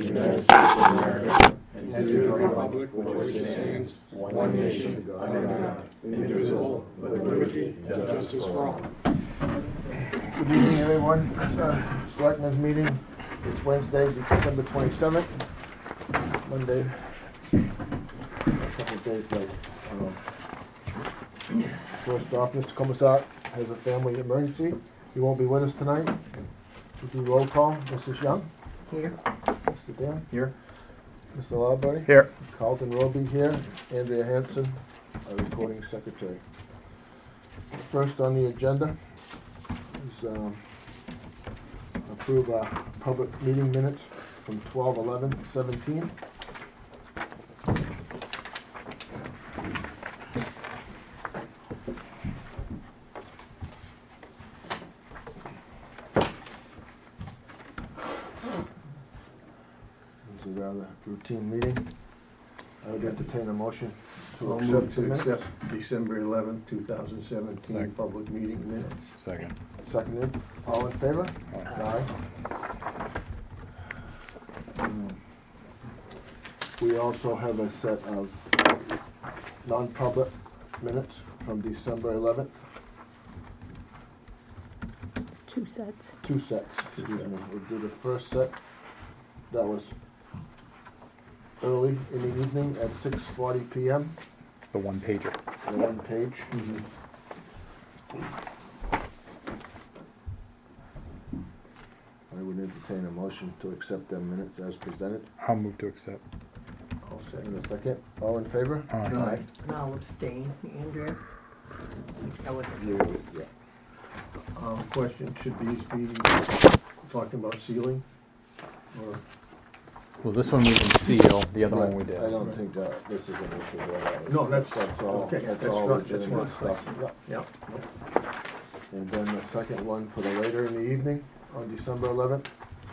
the United States of America and to the republic for which it stands, one nation, under God, indivisible, with liberty and justice for all. Good evening, everyone. Selectmen's meeting. It's Wednesday, December 27th. Monday. A couple of days late. First off, Mr. Commissar has a family emergency. He won't be with us tonight. We do roll call. Mrs. Young? Here. Mr. Dan? Here. Mr. Lawberry? Here. Carlton Roby here. Andrea Hanson, our recording secretary. First on the agenda is approve public meeting minutes from 12/11/17. It's a rather routine meeting. I would entertain a motion to I'll accept move the to minutes. accept December 11th, 2017 Second. public meeting minutes. Second. Seconded. All in favor? Aye. We also have a set of non-public minutes from December 11th. It's two sets. Two sets, excuse me. We'll do the first set. That was early in the evening at 6:40 PM, The one pager. the one page. I would entertain a motion to accept them minutes as presented. I'll move to accept. I'll In second. a second, all in favor? Aye. And I'll abstain, Andrea. I wasn't here. Yeah. Question, should these be talking about sealing? Or, Well, this one we can seal, the other one we did. I don't think that this is an issue. No, that's- all, okay, that's that's all right, that's legitimate right. stuff. Yeah. yeah, And then the second one for the later in the evening on December 11th.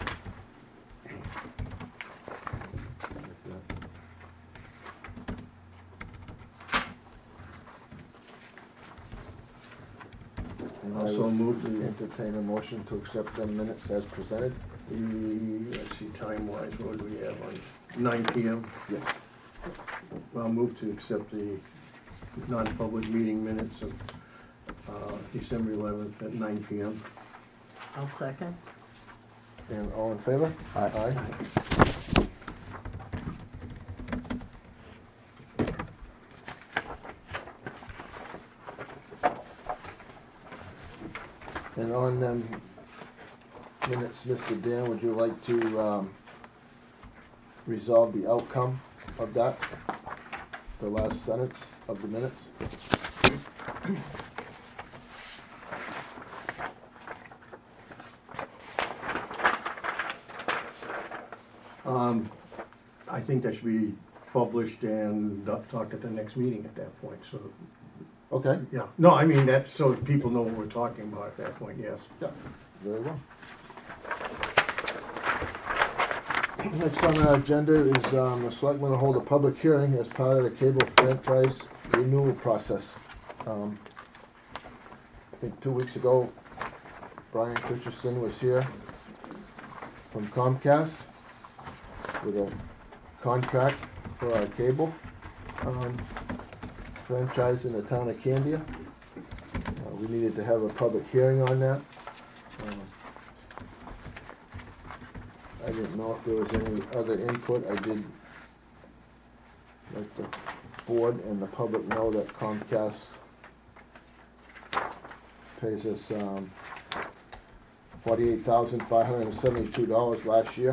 And I also would move to, entertain a motion to accept them minutes as presented. let's see, time-wise, what do we have on 9 PM? Yeah. I'll move to accept the non-public meeting minutes of December 11th at 9 PM. I'll second. And all in favor? Aye. And on them minutes, Mr. Dan, would you like to resolve the outcome of that? The last sentence of the minutes? I think that should be published and talked at the next meeting at that point, so, Okay, yeah. No, I mean, that's so that people know what we're talking about at that point, yes. yeah, very well. Next on our agenda is the selectmen will hold a public hearing as part of the cable franchise renewal process. I think 2 weeks ago, Brian Christensen was here from Comcast with a contract for our cable franchise in the town of Candia. We needed to have a public hearing on that. I didn't know if there was any other input. I did let the board and the public know that Comcast pays us $48,572 last year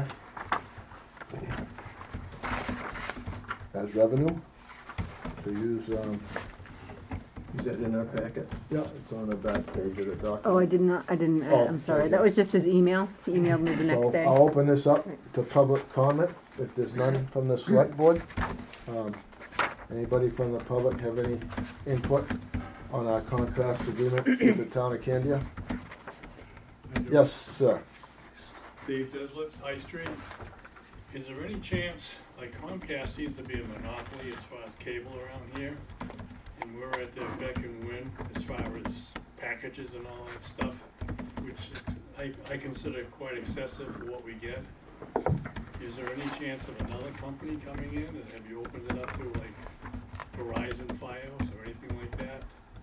as revenue to use. Is that in our packet? Yeah, it's on the back page of the document. Oh, I didn't, Oh, I'm sorry. okay. That was just his email. He emailed me the next So day. I'll open this up to public comment, if there's none from the select board. Anybody from the public have any input on our contract agreement with the town of Candia? Yes, sir. Dave Deslitz, High Street. Is there any chance, like Comcast seems to be a monopoly as far as cable around here, and we're at their beck and win as far as packages and all that stuff, which I consider quite excessive for what we get. is there any chance of another company coming in? And have you opened it up to like Verizon Fios or anything like that?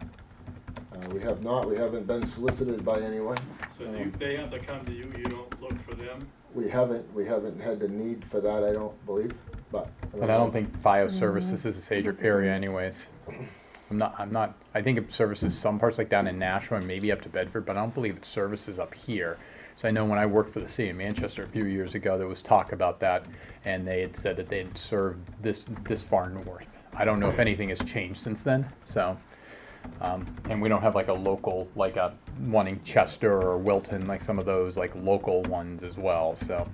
We have not, we haven't been solicited by anyone. So they have to come to you, you don't look for them? We haven't had the need for that, I don't believe, but. But I don't think FiOS services this Cedric area anyways. I think it services some parts like down in Nashua and maybe up to Bedford, but I don't believe it services up here. So I know when I worked for the city of Manchester a few years ago, there was talk about that, and they had said that they had served this far north. I don't know if anything has changed since then, so. And we don't have like a local, like a one in Chester or Wilton, like some of those like local ones as well, so.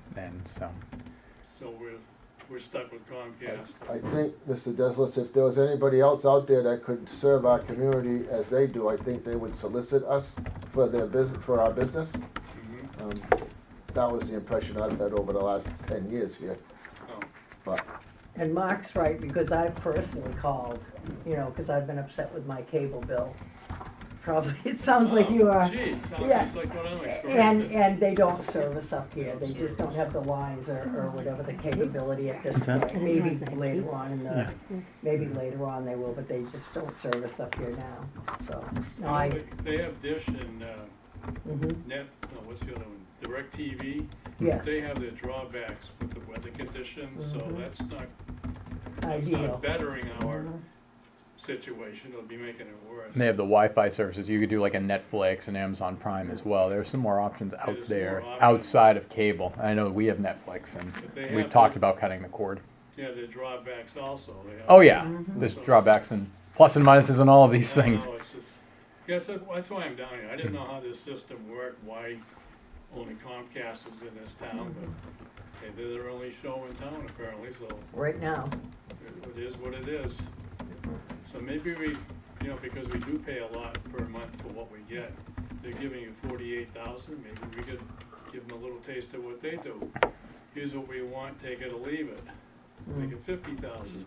So we're stuck with Comcast. I think, Mr. Deslitz, if there was anybody else out there that could serve our community as they do, I think they would solicit us for their business, for our business. Mhm. That was the impression I've had over the last 10 years here, Oh, but. And Mark's right, because I've personally called, you know, because I've been upset with my cable bill. Probably, it sounds like you are. Gee, it sounds Yeah. just like what I'm experiencing. And they don't service up here, they just don't have the lines or whatever the capability at this point. Maybe later on in the, maybe later on they will, but they just don't service up here now, so. No, They have Dish and mhm, Net, no, what's the other one? DirecTV. yeah, They have their drawbacks with the weather conditions, so Mhm. that's not ideal. bettering our Mhm. situation, it'll be making it worse. And they have the Wi-Fi services. You could do like a Netflix and Amazon Prime as well. There's some more options out There's there more options. outside of cable. I know we have Netflix and But they we've have talked their- about cutting the cord. Yeah, their drawbacks also. They have- Oh yeah, Mhm. there's drawbacks and plus and minuses and all of these I things. know, it's just, yeah, that's why I'm down here. I didn't know how this system worked, why only Comcast was in this town, but hey, they're their only show in town apparently, so Right now, it is what it is. So maybe we, you know, because we do pay a lot per month for what we get, they're giving you 48,000, maybe we could give them a little taste of what they do. Here's what we want, take it or leave it, make it 50,000.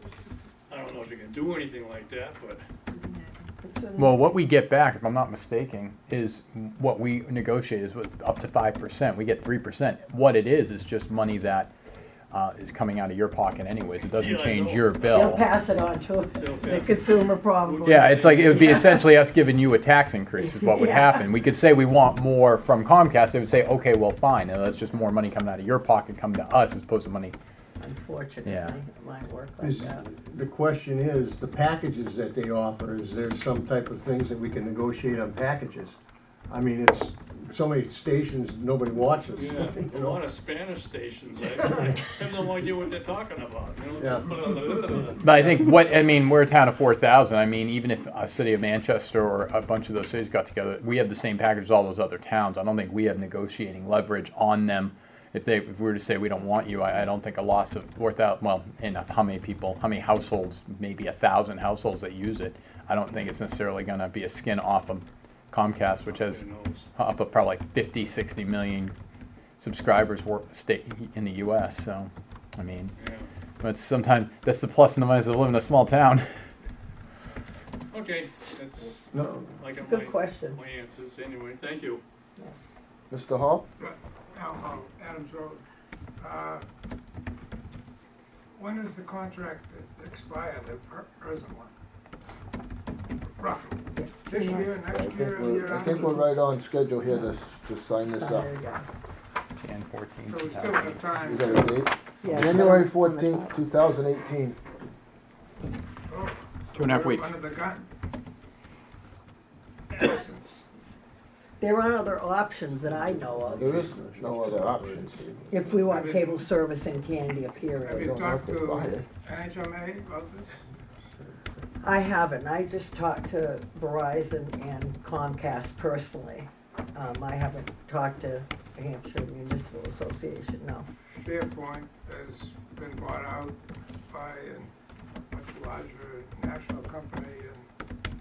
I don't know if you can do anything like that, but it's in. Well, what we get back, if I'm not mistaken, is what we negotiate is with up to 5%. We get 3%. What it is just money that is coming out of your pocket anyways. It doesn't Yeah, I change know. your They'll bill. pass it on to They'll the pass it. consumer probably. Yeah, it's like it would be essentially us giving you a tax increase is what would Yeah. happen. We could say we want more from Comcast. They would say, okay, well, fine. And that's just more money coming out of your pocket coming to us as opposed to money. Unfortunately, Yeah. it might work like Is, that. the question is, the packages that they offer, is there some type of things that we can negotiate on packages? I mean, it's so many stations, nobody watches. yeah, you a know? lot of Spanish stations, I have no idea what they're talking about, you know? Yeah. But I think we're a town of 4,000. I mean, even if a city of Manchester or a bunch of those cities got together, we have the same package as all those other towns. I don't think we have negotiating leverage on them. If we were to say we don't want you, I don't think a loss of 4,000, well, in how many households, maybe 1,000 households that use it, I don't think it's necessarily going to be a skin off of Comcast, which has Who knows? up of probably 50, 60 million subscribers in the U.S. So, I mean, Yeah, but sometimes that's the plus and the minus of living in a small town. okay, that's, No, I got Good question. my answers, anyway, thank you. Yes. Mr. Hall? Adams Road. When is the contract expire, the present one? Roughly, this year, I next think year, the year I think after? we're right on schedule here to sign this up. Sorry, yeah. Jan 14. So we still have time. You got a date? Yeah, January 14th, 2018. Oh, 2.5 we're weeks. Under the gun. Essence. There are other options that I know There of, is no other options. if we want cable service in Candia, Have period. you don't know if talked they to buy it. NHMA about this? I haven't, I just talked to Verizon and Comcast personally. I haven't talked to the Hampshire Municipal Association, no. Fairpoint has been bought out by a much larger national company, and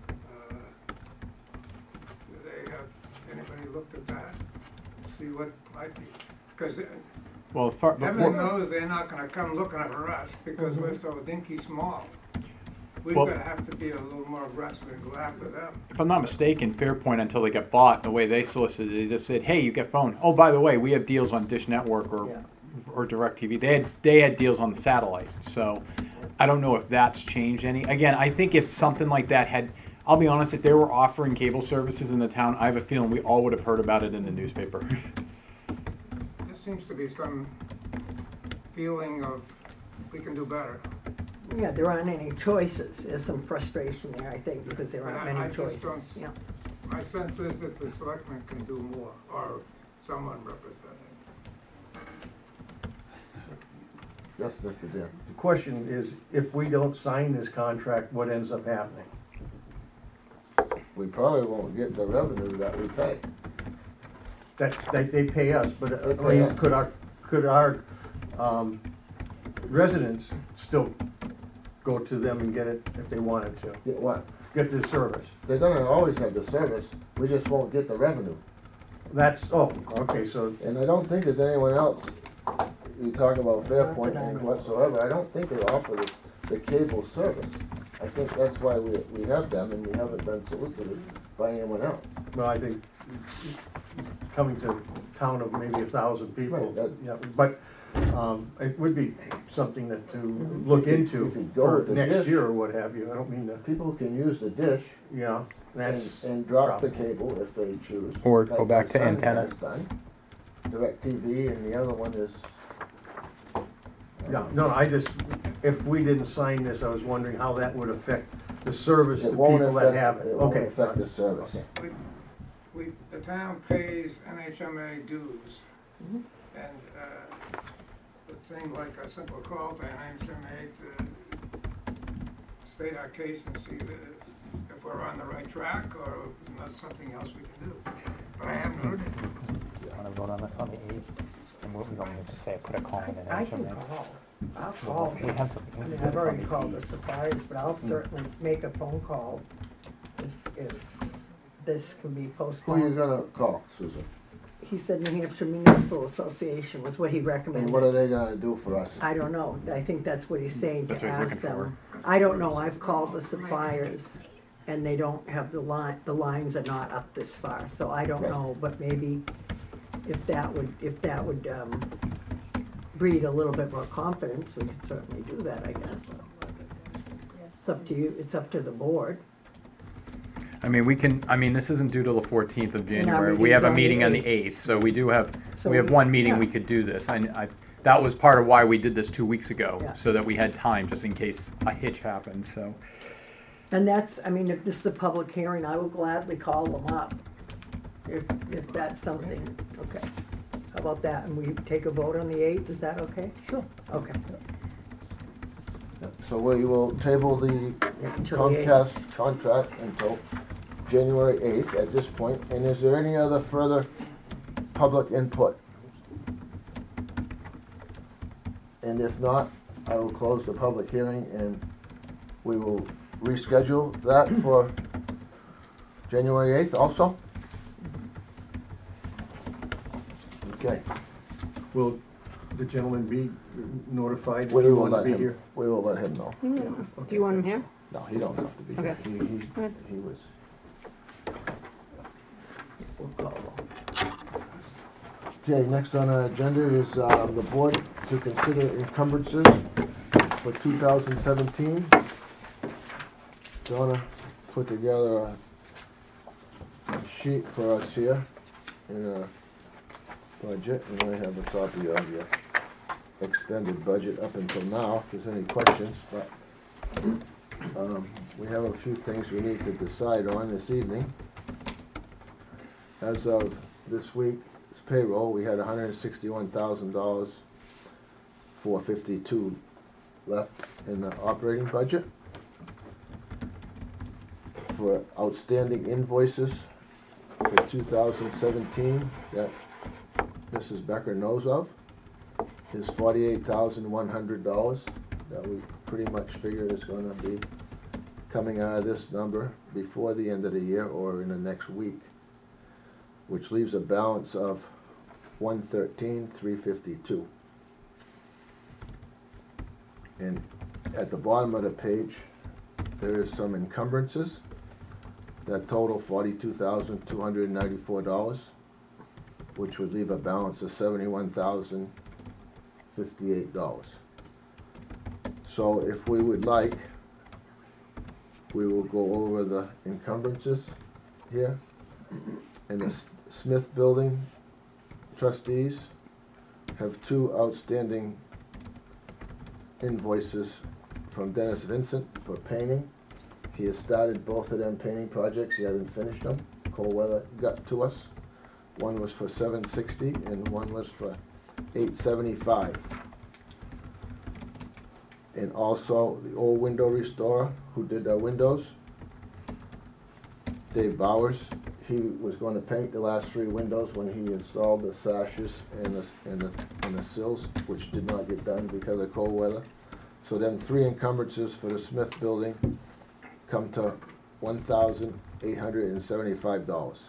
do they have, anybody looked at that? See what might be, because Well, everyone knows they're not gonna come looking for us, because we're so dinky small. We're Well- gonna have to be a little more aggressive and go after them. if I'm not mistaken, Fairpoint, until they got bought, the way they solicited, they just said, hey, you get phone. Oh, by the way, we have deals on Dish Network or Yeah. or DirecTV, they had deals on the satellite. So I don't know if that's changed any. Again, I think if something like that had, I'll be honest, if they were offering cable services in the town, I have a feeling we all would have heard about it in the newspaper. There seems to be some feeling of we can do better. Yeah, there aren't any choices. There's some frustration there, I think, because there aren't I many just choices. don't- Yeah. My sense is that the selectmen can do more, or someone representing. Yes, Mr. Dan. The question is, if we don't sign this contract, what ends up happening? We probably won't get the revenue that we pay. They pay us, but They pay us. could our residents still go to them and get it if they wanted to? Get what? Get the service? They're gonna always have the service, we just won't get the revenue. That's, oh, okay, so, And I don't think there's anyone else, you talk about Fairpoint and whatsoever, I don't think they offer the cable service. I think that's why we have them and we haven't been solicited by anyone else. well, I think coming to a town of maybe 1,000 people, Right, that- yeah, but it would be something that to look You into could go for with the next dish. year or what have you. I don't mean to, People can use the dish yeah, that's. and drop the problem. cable if they choose. Or go Like back my to son antenna. has done. DirecTV and the other one is. Yeah, no, I just, if we didn't sign this, I was wondering how that would affect the service to It won't people that affect, have it. it won't Okay. affect the service. The town pays NHMA dues, Mhm. and it seemed like a simple call to NHMA to state our case and see that if we're on the right track, or there's something else we can do. But I haven't heard it. Do you want to vote on this on the 8th? And we don't need to say, put a call in and I answer can it. call. I'll call. We have to. I mean, I've already called the suppliers, but I'll certainly make a phone call if this can be Who you postponed. gonna call, Susan? He said New Hampshire Municipal Association was what he And what recommended. are they gonna do for us? I don't know. I think that's what he's saying, That's to what he's ask looking them. I don't know. I've called the suppliers and they don't have the lines are not up this far, so I don't Right. know, but maybe if that would breed a little bit more confidence, we could certainly do that, I guess. It's up to you. It's up to the board. I mean, this isn't due till the 14th of And our January. We have a meeting's meeting on on the the 8th, so we do have, So we have we- one meeting yeah. we could do this. That was part of why we did this 2 weeks ago, Yeah. so that we had time, just in case a hitch happened, so. And that's, I mean, if this is a public hearing, I will gladly call them up. If that's something, okay. How about that? And we take a vote on the 8th, is that okay? Sure. Okay. So we will table the Until the 8th. Comcast contract until January 8th at this point. And is there any other further public input? And if not, I will close the public hearing and we will reschedule that for January 8th also? Okay, Will the gentleman be notified if we he will wants to let be him, here? we will let him know. Do you want him here? No, he don't have to be here. Okay. He was, We'll call them. okay, next on our agenda is, the board to consider encumbrances for 2017. Donna put together a sheet for us here in a budget, and I have a copy of your expended budget up until now, if there's any questions, but we have a few things we need to decide on this evening. As of this week's payroll, we had $161,000, $452 left in the operating budget. For outstanding invoices for 2017, that Mrs. Becker knows of, is $48,100 that we pretty much figure is gonna be coming out of this number before the end of the year or in the next week, which leaves a balance of $113,352. And at the bottom of the page, there is some encumbrances that total $42,294, which would leave a balance of $71,000 $58. So if we would like, we will go over the encumbrances here. And the Smith Building trustees have two outstanding invoices from Dennis Vincent for painting. He has started both of them painting projects, he hasn't finished them. Cold weather got to us. One was for $760 and one was for $875. And also the old window restorer who did our windows, Dave Bowers, he was going to paint the last three windows when he installed the sashes and the sills, which did not get done because of cold weather. So then three encumbrances for the Smith Building come to $1,875.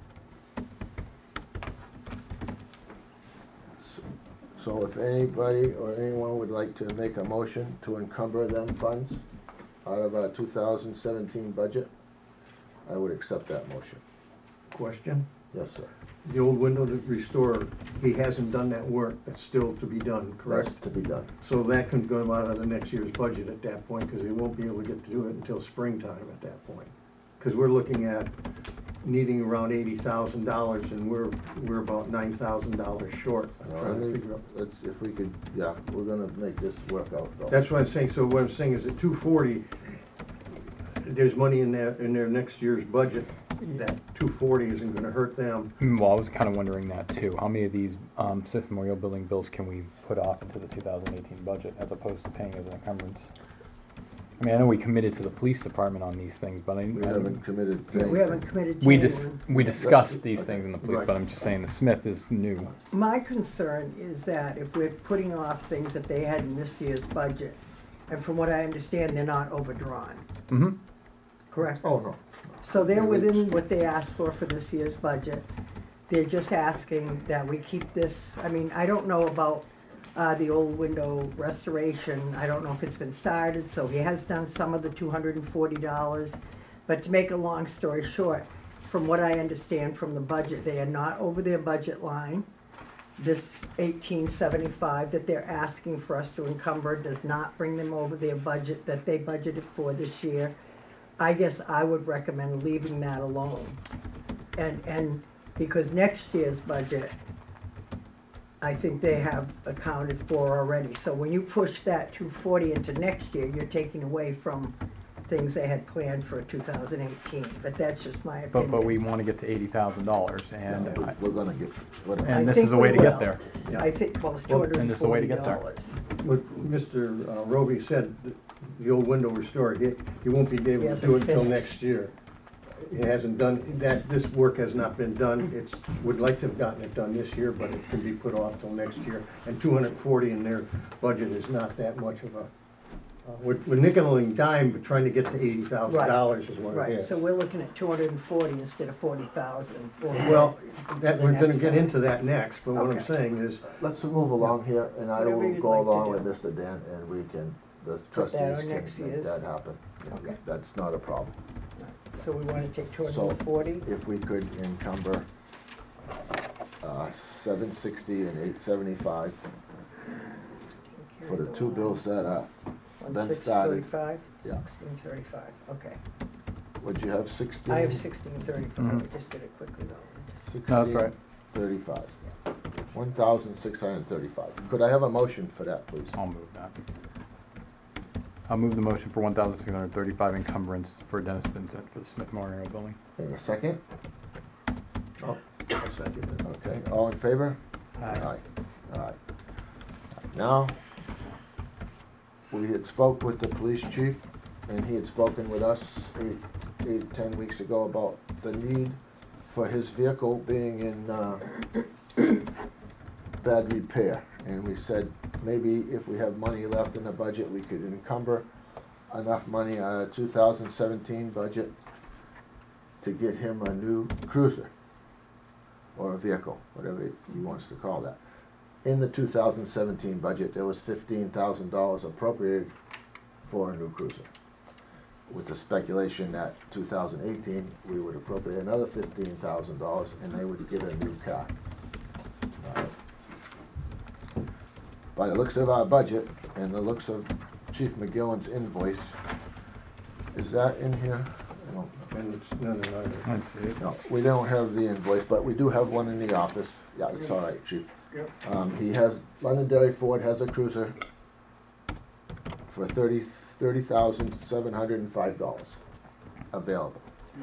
So if anybody or anyone would like to make a motion to encumber them funds out of our 2017 budget, I would accept that motion. Question? Yes, sir. The old window restorer, he hasn't done that work, that's still to be done, correct? That's to be done. So that can go out of the next year's budget at that point, because he won't be able to get to do it until springtime at that point. Because we're looking at needing around $80,000, and we're about $9,000 short. I'm trying to figure out. Let's, if we could, yeah, we're gonna make this work out though. That's what I'm saying, so what I'm saying is at 240, there's money in their next year's budget, that 240 isn't gonna hurt them. Well, I was kind of wondering that too. How many of these Smith Memorial Building bills can we put off into the 2018 budget as opposed to paying as an encumbrance? I mean, I know we committed to the police department on these things, but We haven't committed to Yeah, we anything. haven't committed to we anyone. we discussed these things in the police, Right. but I'm just saying the Smith is new. My concern is that if we're putting off things that they had in this year's budget, and from what I understand, they're not overdrawn, Mm-hmm. correct? Oh, no. So they're Yeah, we- within what they asked for this year's budget. They're just asking that we keep this, I mean, I don't know about the old window restoration. I don't know if it's been started, so he has done some of the $240. But to make a long story short, from what I understand from the budget, they are not over their budget line. This 1875 that they're asking for us to encumber does not bring them over their budget that they budgeted for this year. I guess I would recommend leaving that alone. And because next year's budget, I think they have accounted for already. So when you push that 240 into next year, you're taking away from things they had planned for 2018. But that's just my opinion. But we want to get to $80,000, and Yeah, we're gonna get, whatever. and I this think is a we way to get will. there. I think, well, it's Well, $240. and this is the way to get there. What Mr. Roby said, the old window restorer, he won't be able He to hasn't do it until finished. next year. He hasn't done, this work has not been done, would like to have gotten it done this year, but it can be put off till next year. And 240 in their budget is not that much of a, we're nickel and dime, but trying to get to $80,000 is what it Right, is. so we're looking at 240 instead of 40,000. Well, that, we're gonna next get time. into that next, but what I'm Okay. saying is, Let's move along here, and I Whatever will you'd go like to along do. with Mr. Dan, and we can, the that trustees on can next make year's. that happen. Okay. That's not a problem. So we want to take 240? If we could encumber, 760 and 875 for the two bills that are, been started. 1635? Yeah. 1635, okay. would you have 16? I have 1635, Mhm. I just did it quickly though. No, that's right. 35. 1,635. Could I have a motion for that, please? I'll move that. I'll move the motion for 1,635 encumbrance for Dennis Vincent for the Smith Memorial Building. In a second? I'll second it. Okay, all in favor? Aye. Aye. Now, we had spoke with the police chief, and he had spoken with us 10 weeks ago about the need for his vehicle being in bad repair. And we said, maybe if we have money left in the budget, we could encumber enough money out of 2017 budget to get him a new cruiser, or a vehicle, whatever he wants to call that. In the 2017 budget, there was $15,000 appropriated for a new cruiser, with the speculation that 2018, we would appropriate another $15,000 and they would get a new car. by the looks of our budget and the looks of Chief McGillen's invoice, is that in here? I don't know. And it's none of either. Let's see. No, we don't have the invoice, but we do have one in the office. Yeah, it's all right, chief. Yep. He has, Londonderry Ford has a cruiser for $30,705 available.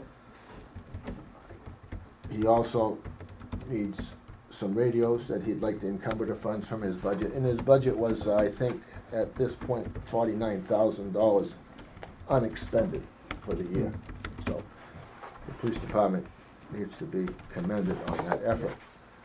He also needs some radios that he'd like to encumber the funds from his budget. And his budget was, I think, at this point, $49,000 unexpended for the year. So the police department needs to be commended on that effort.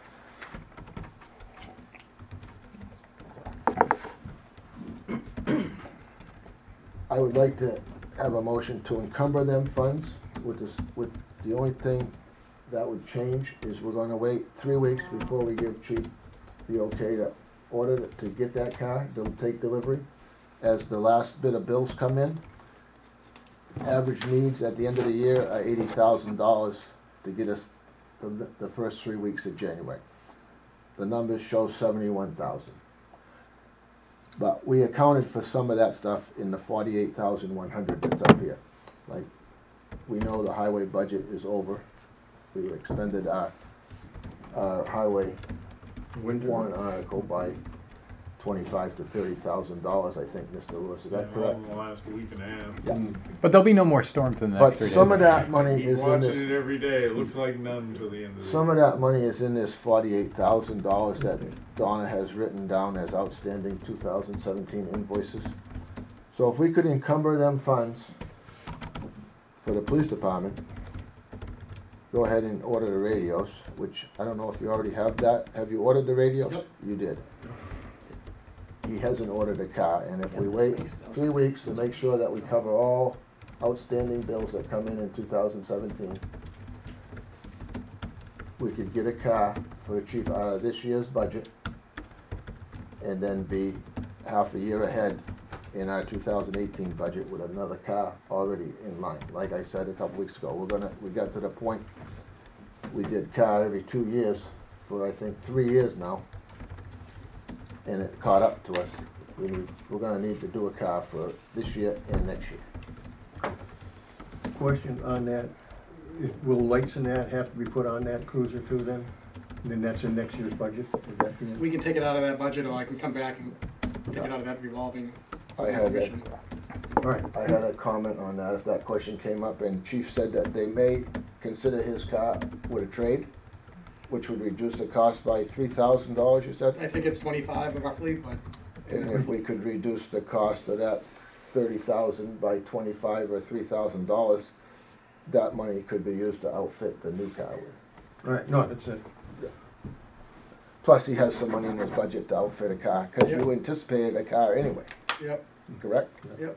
I would like to have a motion to encumber them funds with this, with the only thing that would change is we're gonna wait 3 weeks before we give chief the okay to order, to get that car, they'll take delivery. As the last bit of bills come in, average needs at the end of the year are $80,000 to get us the first 3 weeks of January. The numbers show 71,000. But we accounted for some of that stuff in the 48,100 that's up here. Like, we know the highway budget is over. We expended our highway warrant article by $25,000 to $30,000, I think, Mr. Lewis, is that correct? In the last week and a half. Yeah. But there'll be no more storms in the But next 3 days. some of that money Keep is in watching it this, every day. It looks like none until the end of the some year. of that money is in this $48,000 that Donna has written down as outstanding 2017 invoices. So if we could encumber them funds for the police department, go ahead and order the radios, which I don't know if you already have that. Have you ordered the radios? Yep. You did. He hasn't ordered a car, and if we Yeah, wait this makes no 3 weeks to make sure that we cover all outstanding bills that come in 2017, we could get a car for the chief out of this year's budget, and then be half a year ahead in our 2018 budget with another car already in line. Like I said a couple weeks ago, we got to the point, we did car every 2 years for, I think, 3 years now, and it caught up to us. We're gonna need to do a car for this year and next year. Question on that, will lights and that have to be put on that cruiser too then? And then that's in next year's budget, is that being? We can take it out of that budget, or I can come back and take it out of that revolving. I had provision. All right, I had a comment on that, if that question came up, and Chief said that they may consider his car with a trade, which would reduce the cost by $3,000, you said? I think it's 25 roughly, but And if we could reduce the cost of that 30,000 by 25 or $3,000, that money could be used to outfit the new car with. all right, no, that's it. Plus, he has some money in his budget to outfit a car, because you anticipated a car anyway, yep, correct? yep.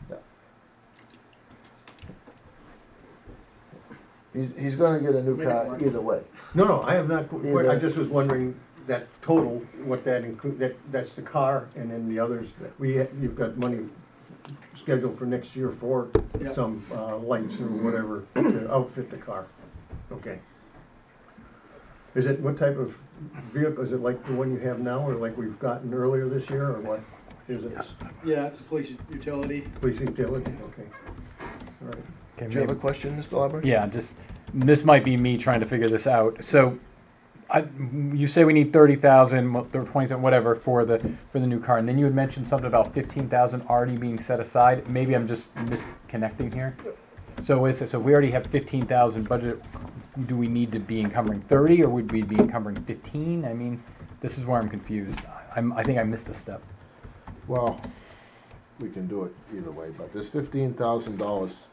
He's gonna get a new Make it car work. either way. No, I have not, Either- I just was wondering that total, what that include, that's the car and then the others. You've got money scheduled for next year for Yeah. some, lights or whatever to outfit the car. Okay. Is it, what type of vehicle, is it like the one you have now or like we've gotten earlier this year or what? Is it Yes. Yeah, it's a police utility. police utility? Okay. All right. Okay, Do you have a maybe- question, Mr. Labber? Yeah, just, this might be me trying to figure this out. So, you say we need 30,000, 20,000, whatever, for the new car, and then you had mentioned something about 15,000 already being set aside. Maybe I'm just misconnecting here. So so if we already have 15,000 budget, do we need to be encumbering 30, or would we be encumbering 15? I mean, this is where I'm confused. I think I missed a step. Well, we can do it either way, but there's $15,000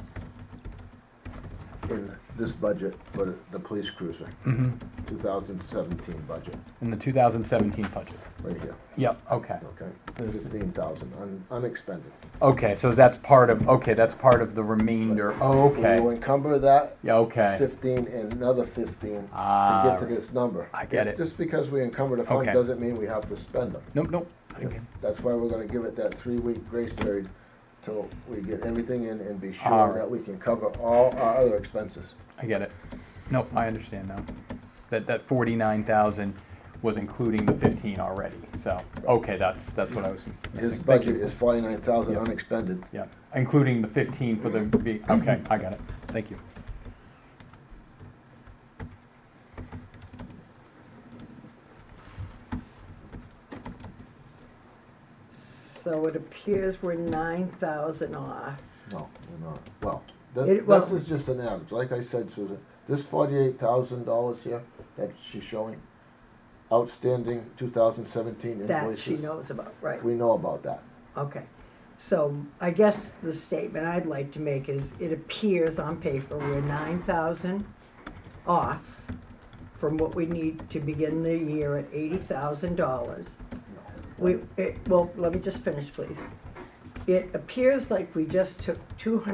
in this budget for the police cruiser, 2017 budget, In the 2017 budget. right here, Yep. Okay. okay? 15,000 unexpended. Okay. So that's part of. Okay, that's part of the remainder. Oh, We will okay. encumber that Yeah. Okay. 15 and another 15 to Ah, get to right. this number. I get It's it. Just because we encumber the fund Okay. doesn't mean we have to spend them. Nope. That's why we're gonna give it that 3-week grace period till we get everything in and be All sure right. that we can cover all our other expenses. I get it. Nope, I understand now. That 49,000 was including the 15 already, so, okay, that's what I was His missing. Thank budget you. is 49,000 Yeah. unexpended. Yeah, including the 15 for the, okay, I got it, thank you. So it appears we're 9,000 off. No, we're not. Well, Well- this is just an average. Like I said, Susan, this $48,000 here that she's showing, outstanding 2017 invoices. That she knows about, right? We know about that. Okay. So I guess the statement I'd like to make is, it appears on paper we're 9,000 off from what we need to begin the year at $80,000. Well, let me just finish, please. It appears like we just took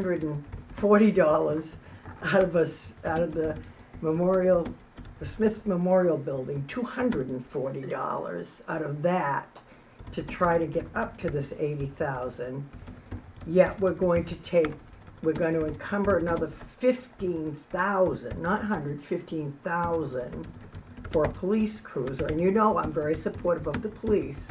$240 out of the memorial, the Smith Memorial Building, $240 out of that to try to get up to this 80,000. Yet we're going to encumber another 15,000, not 100, 15,000 for a police cruiser. And you know I'm very supportive of the police.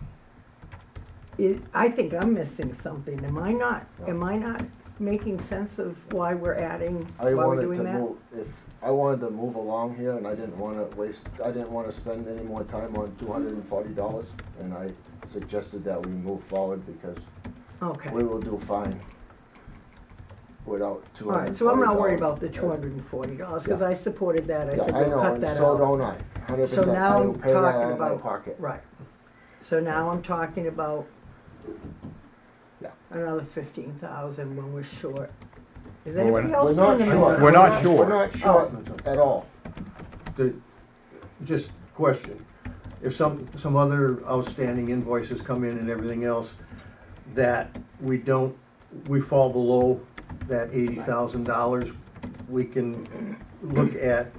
I think I'm missing something. Am I not making sense of why we're adding, I why we're wanted doing to that? move, if I wanted to move along here and I didn't wanna spend any more time on $240, and I suggested that we move forward because Okay. we will do fine without $240. All right, so I'm not worried about the $240, because Yeah. I supported that. I Yeah, said, I we'll know, cut and that so out. don't I, 100%. So now I I'm will pay that talking out of my about, pocket. right. So now I'm talking about Yeah. another 15,000 when we're short. Is Well, we're- anybody else We're not doing the sure. math? We're not sure. We're not sure at all. Just question, if some other outstanding invoices come in and everything else, that we fall below that $80,000, we can look at,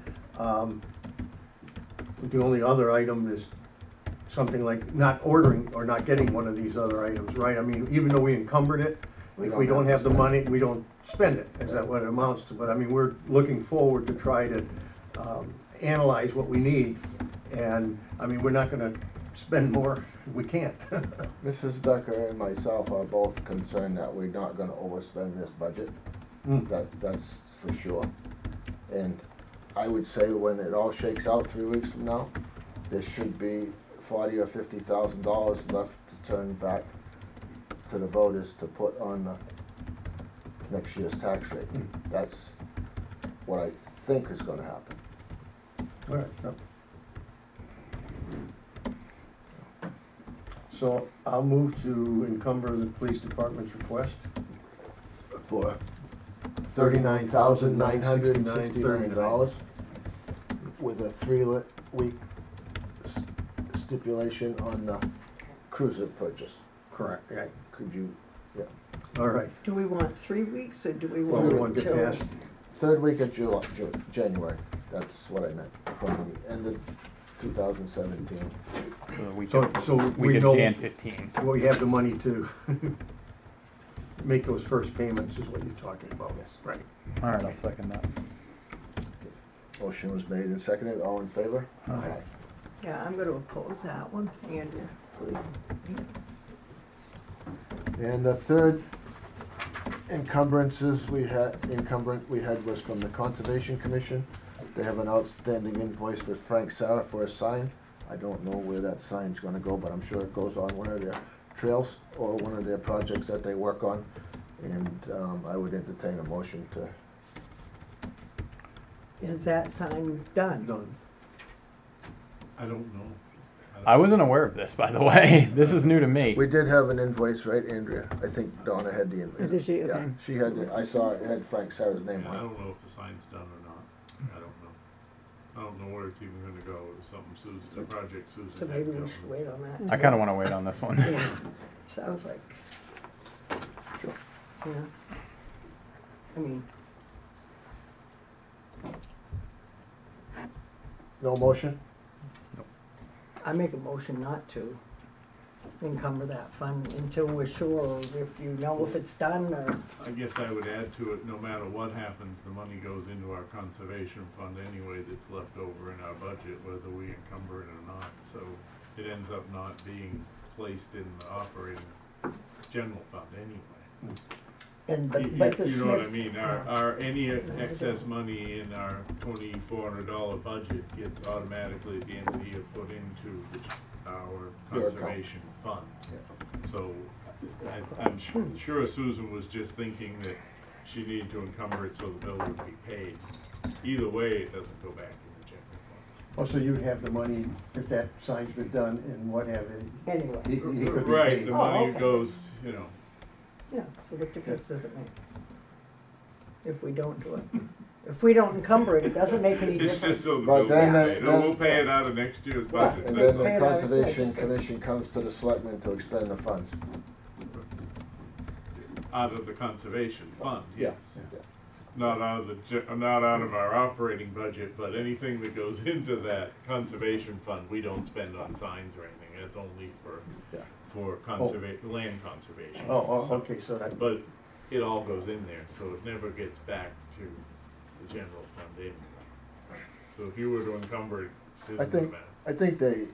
the only other item is something like not ordering or not getting one of these other items, right? I mean, even though we encumbered it, if we don't have the money, we don't spend it, is that what it amounts to? But I mean, we're looking forward to try to analyze what we need, and, I mean, we're not gonna spend more, we can't. Mrs. Becker and myself are both concerned that we're not gonna overspend this budget. Mm. That's for sure. And I would say when it all shakes out 3 weeks from now, there should be $40,000 or $50,000 left to turn back to the voters to put on the next year's tax rate. That's what I think is gonna happen. All right, yep. So I'll move to encumber the police department's request. For $39,969 with a 3-week stipulation on the cruiser purchase. Correct. Yeah. Could you, yeah. All right, Do we want 3 weeks, or do we well, want we want to get till? past, 3rd week of January, that's what I meant, from the end of 2017. So we so, could, so we we could know, Jan 15. we have the money to make those first payments is what you're talking about. Yes. Right. All right, I'll second that. Motion was made and seconded, all in favor? Aye. Yeah, I'm gonna oppose that one, Andrea, please. And the third encumbrance we had was from the Conservation Commission. They have an outstanding invoice for Frank Sarah for a sign. I don't know where that sign's gonna go, but I'm sure it goes on one of their trails or one of their projects that they work on. And I would entertain a motion to, Is that sign done? Done. I don't know. I wasn't aware of this, by the way. This is new to me. we did have an invoice, right, Andrea? I think Donna had the invoice. Did she? Yeah, Okay. she had, I saw it had Frank Sarah's name Yeah, I on it. don't know if the sign's done or not. I don't know. I don't know where it's even gonna go. It was something Susan, the project Susan. So had maybe we dealt should with. wait on that. I kind of want to wait on this one. Yeah, sounds like. Sure. Yeah. I mean, No motion? I make a motion not to. encumber that fund until we're sure, if you know if it's done, or, I guess I would add to it, no matter what happens, the money goes into our conservation fund anyway that's left over in our budget, whether we encumber it or not. So it ends up not being placed in the operating general fund anyway. and, You- but the You know what I Smith, mean, our, any excess money in our $2,400 budget gets automatically at the end of the year put into our Your account. conservation fund. So I'm sure Susan was just thinking that she needed to encumber it so the bill would be paid. Either way, it doesn't go back in the general fund. Also, you have the money, if that sign's been done and what have you, anyway, he could be Right, paid. the Oh, money okay. goes, you know, yeah, so what difference does it make? If we don't do it, if we don't encumber it, it doesn't make any it's difference. just so the But bill then gets the- paid. then- We'll pay it out of next year's budget. And that's then all. the Pay it out of Conservation legislature. Commission comes to the selectmen to expend the funds. Out of the conservation fund, Yeah. yes. Not out of not out of our operating budget, but anything that goes into that conservation fund, we don't spend on signs or anything. That's only Yeah. for land conservation. Oh, So- okay, so that, But it all goes in there, so it never gets back to the general fund anyway. So if you were to encumber it, it I isn't think, bad.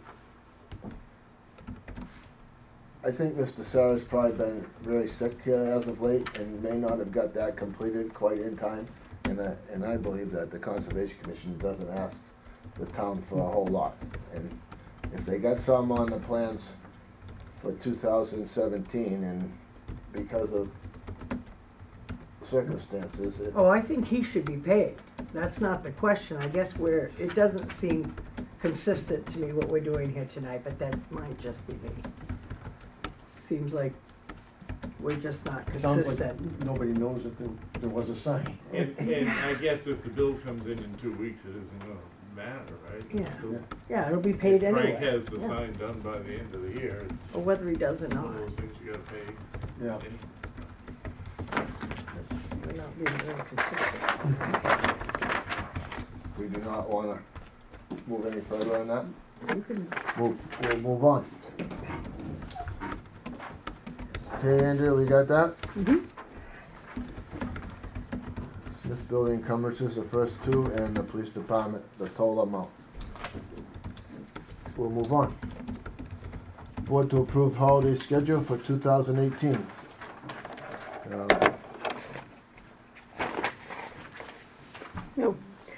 I think Mr. Sarah's probably been very sick as of late and may not have got that completed quite in time. And I believe that the Conservation Commission doesn't ask the town for a whole lot. And if they got some on the plans for 2017 and because of circumstances, it, Oh, I think he should be paid, that's not the question, I guess it doesn't seem consistent to me what we're doing here tonight, but that might just be me. Seems like we're just not sounds consistent. like nobody knows that there was a sign. And I guess if the bill comes in 2 weeks, it isn't gonna matter, right? It's Yeah. still- Yeah, it'll be paid If anyway. Frank has the Yeah. sign done by the end of the year, it's Or whether he does or one not, of those things you gotta pay. Yeah. we're not being very consistent. we do not wanna move any further on that. You can, We'll move on. Okay, Andrea, we got that? Smith Building encumbrances, the first two, and the police department, the total amount. We'll move on. Board to approve holiday schedule for 2018. No.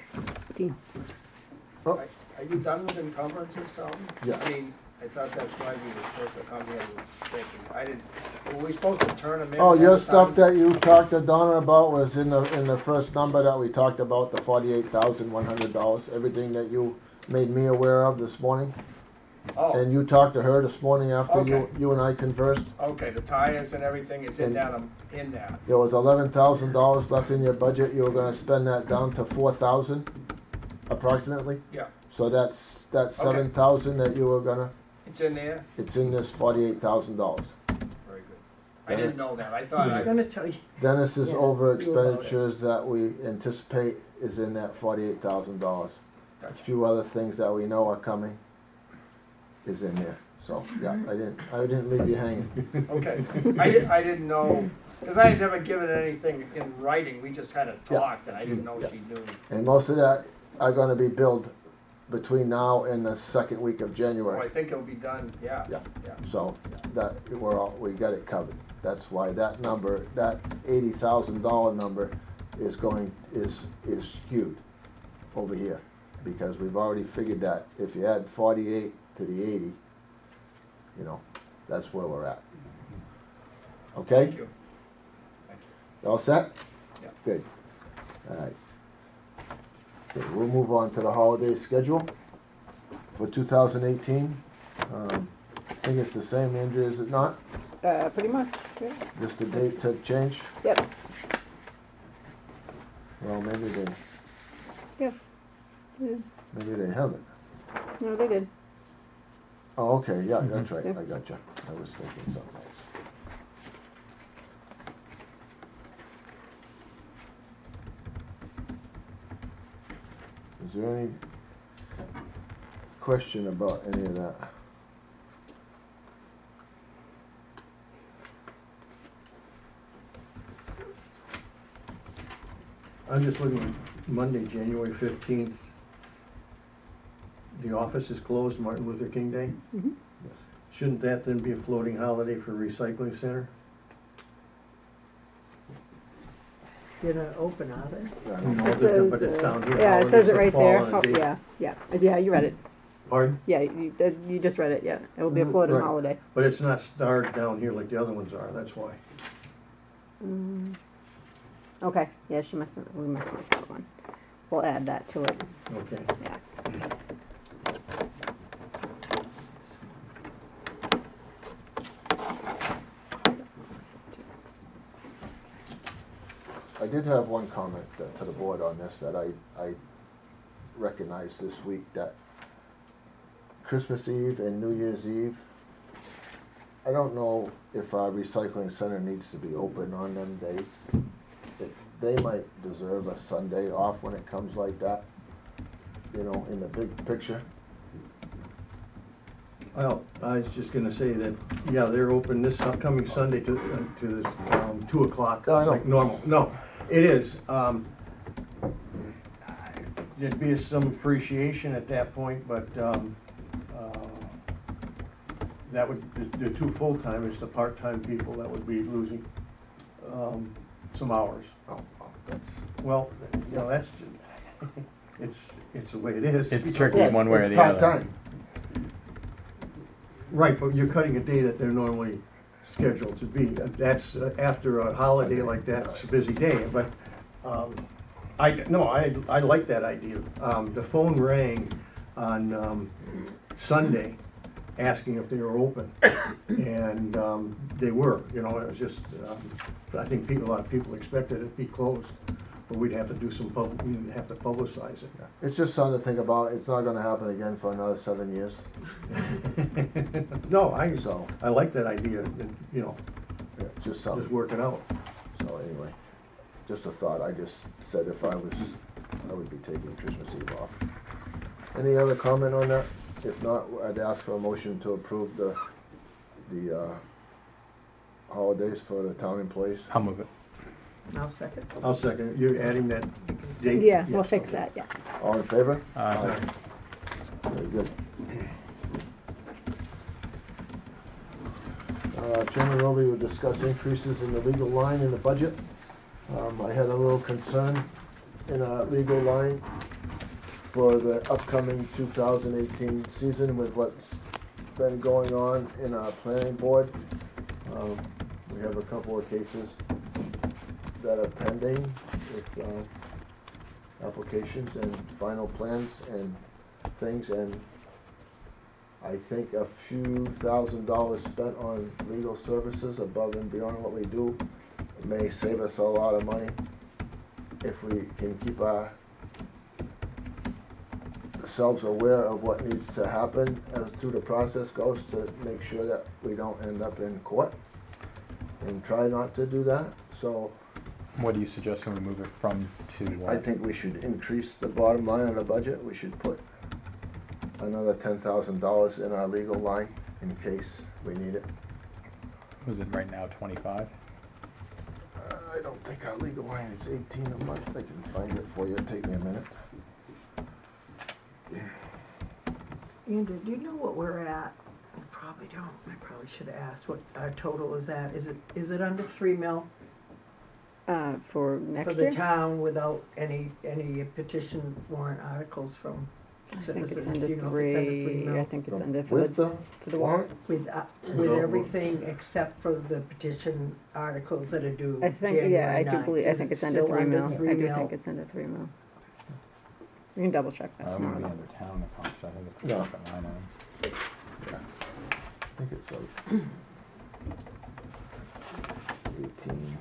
Oh, Are you done with encumbrances, Tom? Yeah. I mean, I thought that's why we were supposed to come here and thinking, I didn't, were we supposed to turn them in? oh, your ahead of stuff time? that you talked to Donna about was in the first number that we talked about, the $48,100, everything that you made me aware of this morning. Oh, And you talked to her this morning after Okay. you and I conversed. okay, the tires and everything is in And- that. There was $11,000 left in your budget, you were gonna spend that down to 4,000 approximately. Yeah, So that's Okay. 7,000 that you were gonna, it's in there? it's in this $48,000. Very good. I didn't know that, I thought I was I, gonna tell you, Dennis's Yeah, over you about it. expenditures that we anticipate is in that $48,000. A Gotcha. few other things that we know are coming is in there, so, yeah, I didn't leave you hanging. okay. I didn't know, because I had never given anything in writing, we just had a Yeah. talk, and I didn't know Yeah. she knew. And most of that are gonna be billed between now and the second week of Well, I January. think it'll be done, yeah. Yeah. Yeah. So that, we got it covered. That's why that number, that $80,000 number is skewed over here. Because we've already figured that if you add 48 to the 80, you know, that's where we're at. Okay? Thank you. Thank you. All set? Yeah. Good. All right. Okay, we'll move on to the holiday schedule for 2018. I think it's the same, Andrea, is it not? Pretty much, yeah. Just the dates have changed? Yep. Well, maybe they, Yeah. Yeah. maybe they haven't. No, they did. Oh, okay, yeah, that's right, Yep. I gotcha. I was thinking something else. Is there any question about any of that? I'm just looking at Monday, January 15th. The office is closed, Martin Luther King Day. Mhm. Yes. Shouldn't that then be a floating holiday for recycling center? They're not open, are they? I don't know. No, It says, but it's down here. yeah, it says it Holidays right that there. fall on a Oh, date. yeah, you read it. Pardon? Yeah, you just read it, yeah. It will be a floating Right. holiday. But it's not starred down here like the other ones are, that's why. Mm. Okay, yeah, we must have missed that one. We'll add that to it, Okay. yeah. I did have one comment to the board on this, that I recognized this week, that Christmas Eve and New Year's Eve, I don't know if our recycling center needs to be open on them days. They might deserve a Sunday off when it comes like that, you know, in the big picture. Well, I was just gonna say that, yeah, they're open this upcoming Sunday to 2 o'clock, No, I know. like normal. No, it is. There'd be some appreciation at that point, but, that would, the two full-timers, the part-time people, that would be losing, some hours. Oh, that's, Well, you know, that's, it's the way it is. It's tricky yeah, one way or it's the other. part-time. Right, but you're cutting a day that they're normally scheduled to be. That's after a holiday like that, it's a busy day, but, I like that idea. The phone rang on, Sunday, asking if they were open, and, they were, you know, it was just, I think a lot of people expected it to be closed, but we'd have to do some we'd have to publicize it. It's just something to think about. It's not gonna happen again for another 7 years, No, so, I like that idea, and, you know, yeah, just just something. work it out. So anyway, just a thought, I just said if I would be taking Christmas Eve off. Any other comment on that? If not, I'd ask for a motion to approve the holidays for the town employees. I'll move it. I'll second. I'll second it. You're adding that date? Yeah, we'll Yes, fix okay. that, yeah. All in favor? Aye. Very good. Chairman Roby will discuss increases in the legal line in the budget. I had a little concern in our legal line for the upcoming 2018 season with what's been going on in our planning board. We have a couple of cases that are pending with applications and final plans and things, and I think a few $1,000s spent on legal services above and beyond what we do may save us a lot of money if we can keep ourselves aware of what needs to happen as to the process goes, to make sure that we don't end up in court, and try not to do that. So What do you suggest when we move it from to what? I think we should increase the bottom line of the budget. We should put another $10,000 in our legal line in case we need it. Was it right now 25? I don't think our legal line is 18 a month. I can find it for you. It'll take me a minute. Andrew, do you know what we're at? I probably don't. I probably should have asked what our total is at. Is it under 3 mil For for next the year? town without any petition warrant articles from I think citizens? it's Do under you know if it's under 3 3, mil? I think it's under for With the, the for the warrant? With No. everything except for the petition articles that are due I think, January yeah, I do 9th. believe, I Is think it it's under still 3 mil. 3 I do mil? think it's under 3 mil. You can double check that That would be tomorrow. under town accounts, I think it's a No. separate line item. Yeah. I think it's like 18,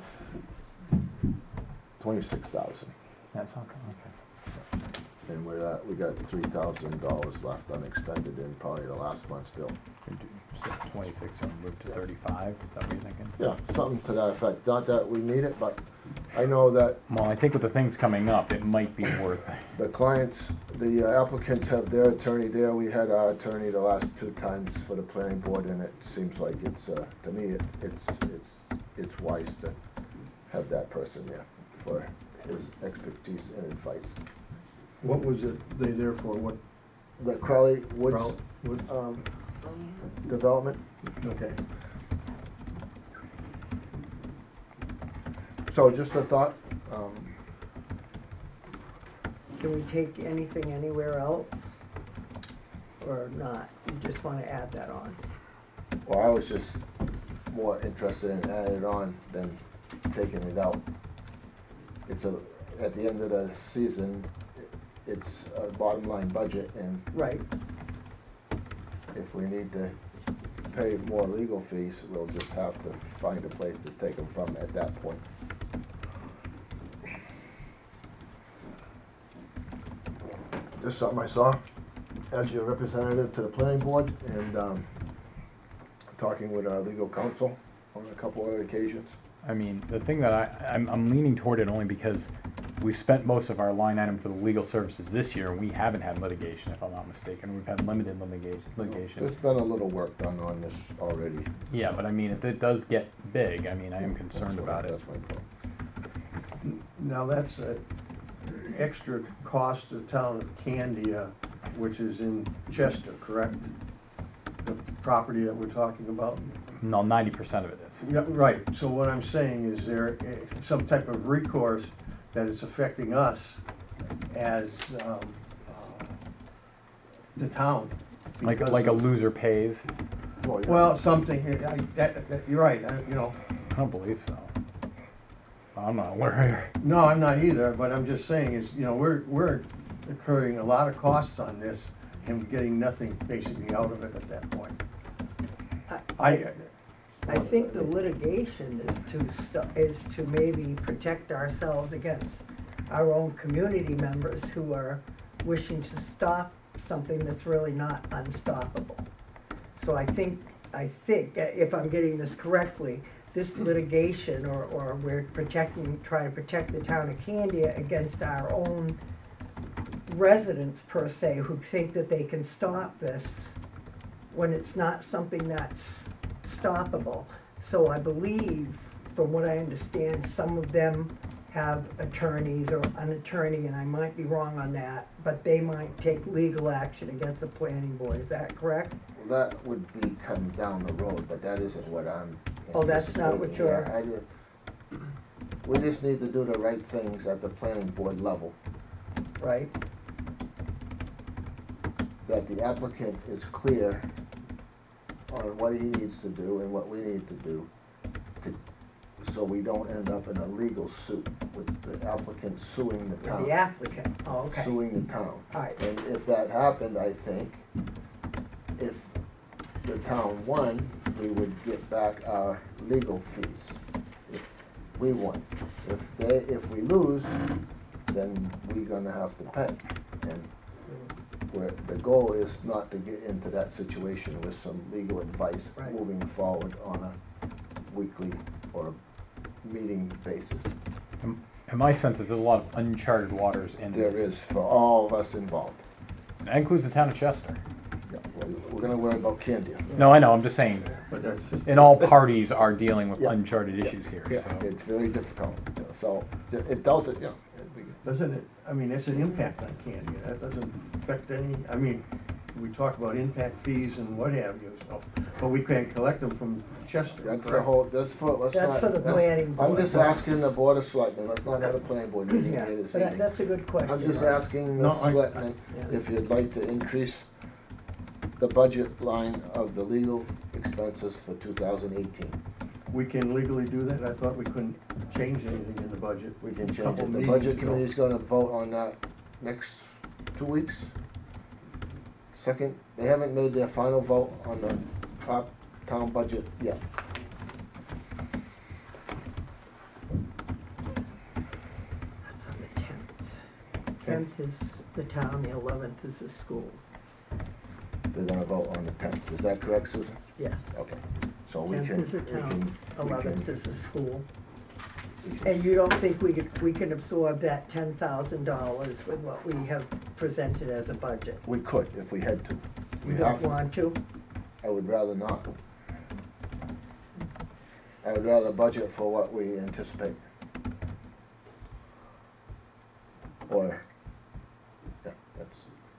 26,000. That's okay, okay. And we got $3,000 left unexpended in probably the last month's bill. Could do- so 26 and move to 35, is that what you're thinking? Yeah, something to that effect. Not that we need it, but I know that Well, I think with the things coming up, it might be worth it. the clients, the applicants have their attorney there. We had our attorney the last 2 times for the planning board, and it seems like it's, to me, it's wise to have that person there for his expertise and advice. What was it they there for, what, The Crowley Woods, Crowell? What- development, okay. so just a thought, Can we take anything anywhere else? Or not? You just wanna add that on? well, I was just more interested in adding it on than taking it out. It's at the end of the season, it's a bottom line budget, and Right, if we need to pay more legal fees, we'll just have to find a place to take them from at that point. Just something I saw as your representative to the planning board, and, talking with our legal counsel on a couple other occasions. I mean, the thing that I'm leaning toward it only because we spent most of our line item for the legal services this year, and we haven't had litigation, if I'm not mistaken. We've had limited litigation. There's been a little work done on this already. Yeah, but I mean, if it does get big, I mean, I am concerned about it. That's my point. Now, that's a extra cost to the town of Candia, which is in Chester, correct? The property that we're talking about? No, 90% of it is. Yeah, right, so what I'm saying is there some type of recourse that is affecting us as, the town? Like Because a of- loser pays. Well, yeah. Well, something, you're right, you know, I don't believe so. I'm not a lawyer. no, I'm not either, but I'm just saying is, you know, we're incurring a lot of costs on this and getting nothing basically out of it at that point. I think the litigation is to maybe protect ourselves against our own community members who are wishing to stop something that's really not unstoppable. So I think, if I'm getting this correctly, this litigation, or we're trying to protect the town of Candia against our own residents per se, who think that they can stop this when it's not something that's stoppable. So I believe, from what I understand, some of them have attorneys or an attorney, and I might be wrong on that, but they might take legal action against the planning board, is that correct? Well, that would be coming down the road, but that isn't what I'm. Oh, that's not what you're- Yeah, we just need to do the right things at the planning board level, Right? that the applicant is clear on what he needs to do and what we need to do, so we don't end up in a legal suit with the applicant suing the town. The applicant, oh, okay, Suing the town. all right, And if that happened, I think, if the town won, we would get back our legal fees. If we won. If we lose, then we're gonna have to pay. And the goal is not to get into that situation with some legal advice Right. moving forward on a weekly or meeting basis. In my sense, there's a lot of uncharted waters in There this. is for all of us involved. That includes the town of Chester. Yeah, we're gonna worry about Candia. No, I know, I'm just saying, But that's, and all parties are dealing with Yeah. uncharted issues here, Yeah, so. it's very difficult, so it does it, yeah. doesn't it, I mean, it's an impact on Candia, that doesn't affect any, I mean, we talk about impact fees and what have you, so, but we can't collect them from Chester, That's the correct? whole, let's not. that's for the planning I'm board. just asking the board of selectmen, let's not have a planning board meeting Yeah, here this but evening. that's a good question. I'm just Russ. asking No, the I- selectmen Yeah. if you'd like to increase the budget line of the legal expenses for 2018. We can legally do that, I thought we couldn't change anything in the budget. We can change Couple it. The meetings budget ago. committee's gonna vote on that next 2 weeks. Second, they haven't made their final vote on the top town budget yet. That's on the 10th. 10th is the town, the 11th is the school. They're gonna vote on the 10th. Is that correct, Susan? Yes. Okay. So we 10th can, is the town, we 11th can- is the school. we can- And you don't think we can absorb that $10,000 with what we have presented as a budget? We could if we had to. We You don't have to. want to? I would rather not. I would rather budget for what we anticipate. or, yeah, that's,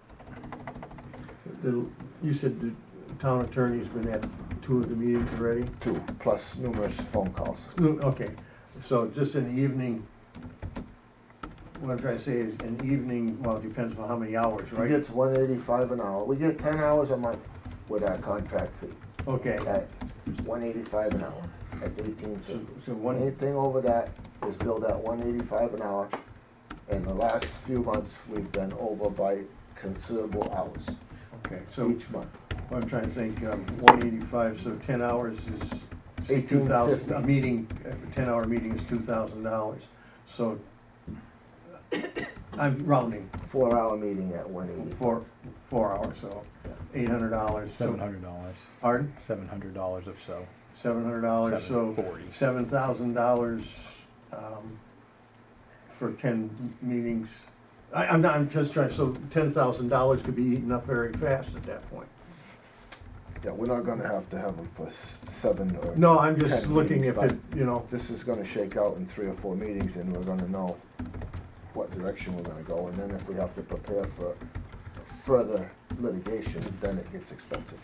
You said the town attorney's been at 2 of the meetings already? 2, plus numerous phone calls. Okay, so just an evening, what I'm trying to say is an evening, well, it depends on how many hours, He right? gets 185 an hour. We get 10 hours a month with our contract fee. Okay, At 185 an hour, at 18 so, feet. so one, Anything over that is billed at 185 an hour. In the last few months, we've been over by considerable hours okay, so each month. what I'm trying to think, 185, so 10 hours is 2,000, a 1850. meeting, a 10-hour meeting is $2,000. So, I'm rounding, 4-hour meeting at 185. 4 hours, so $800. $700. Pardon? $700 or so. $700, so $740. $7,000 for 10 meetings. I'm just trying, so $10,000 could be eaten up very fast at that point. Yeah, we're not gonna have to have them for 7 or. No, I'm just 10 looking meetings, if it, you know, This is gonna shake out in 3 or 4 meetings, and we're gonna know what direction we're gonna go, and then if we have to prepare for further litigation, then it gets expensive.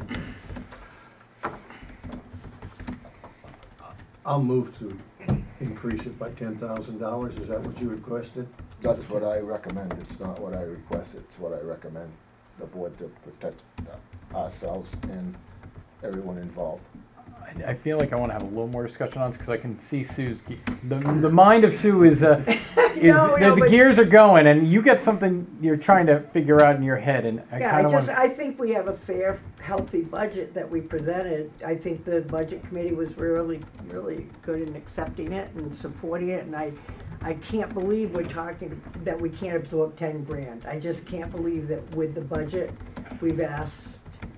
I'll move to increase it by $10,000. Is that what you requested? That's what I recommend, it's not what I request, it's what I recommend, the board to protect ourselves and everyone involved. I feel like I want to have a little more discussion on this because I can see Sue's the mind of Sue is No, the but- gears are going, and you get something you're trying to figure out in your head, and I Yeah, kind of want. I think we have a fair, healthy budget that we presented. I think the budget committee was really, really good in accepting it and supporting it, and I can't believe we're talking, that we can't absorb 10 grand. I just can't believe that with the budget, we've asked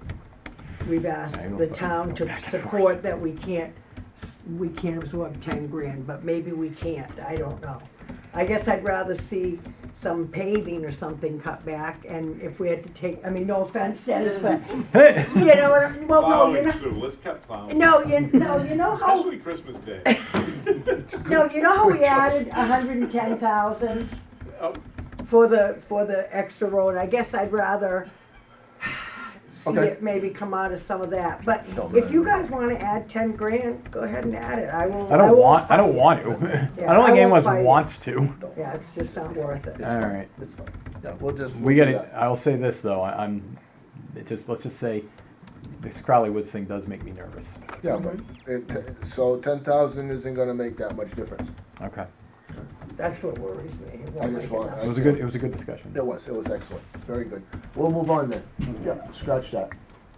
I know, the but town go to back and support that we can't absorb 10 grand, but maybe we can't, I don't know. I guess I'd rather see some paving or something cut back, and if we had to take, I mean, no offense, Dennis, but, you know, well, no, you know, Sue, let's cut plowing. no, you know how, Especially Christmas Day. no, you know how we added 110,000 Oh, for the extra road? I guess I'd rather see Okay. it maybe come out of some of that, but Don't if you matter. guys wanna add 10 grand, go ahead and add it, I will. I don't won't want. I don't fight want it. to. Yeah, I don't think I anyone won't fight it. wants to. Yeah, it's just not worth it. It's All fine. right. It's fine, yeah, we'll just. We we'll get do it. that. I'll say this though. Let's just say, this Crowley Woods thing does make me nervous. Yeah, but so 10,000 isn't gonna make that much difference. Okay. That's what worries me. It I won't just make want- enough. It was a good discussion. It was excellent, very good. We'll move on then. Yeah, scratch that.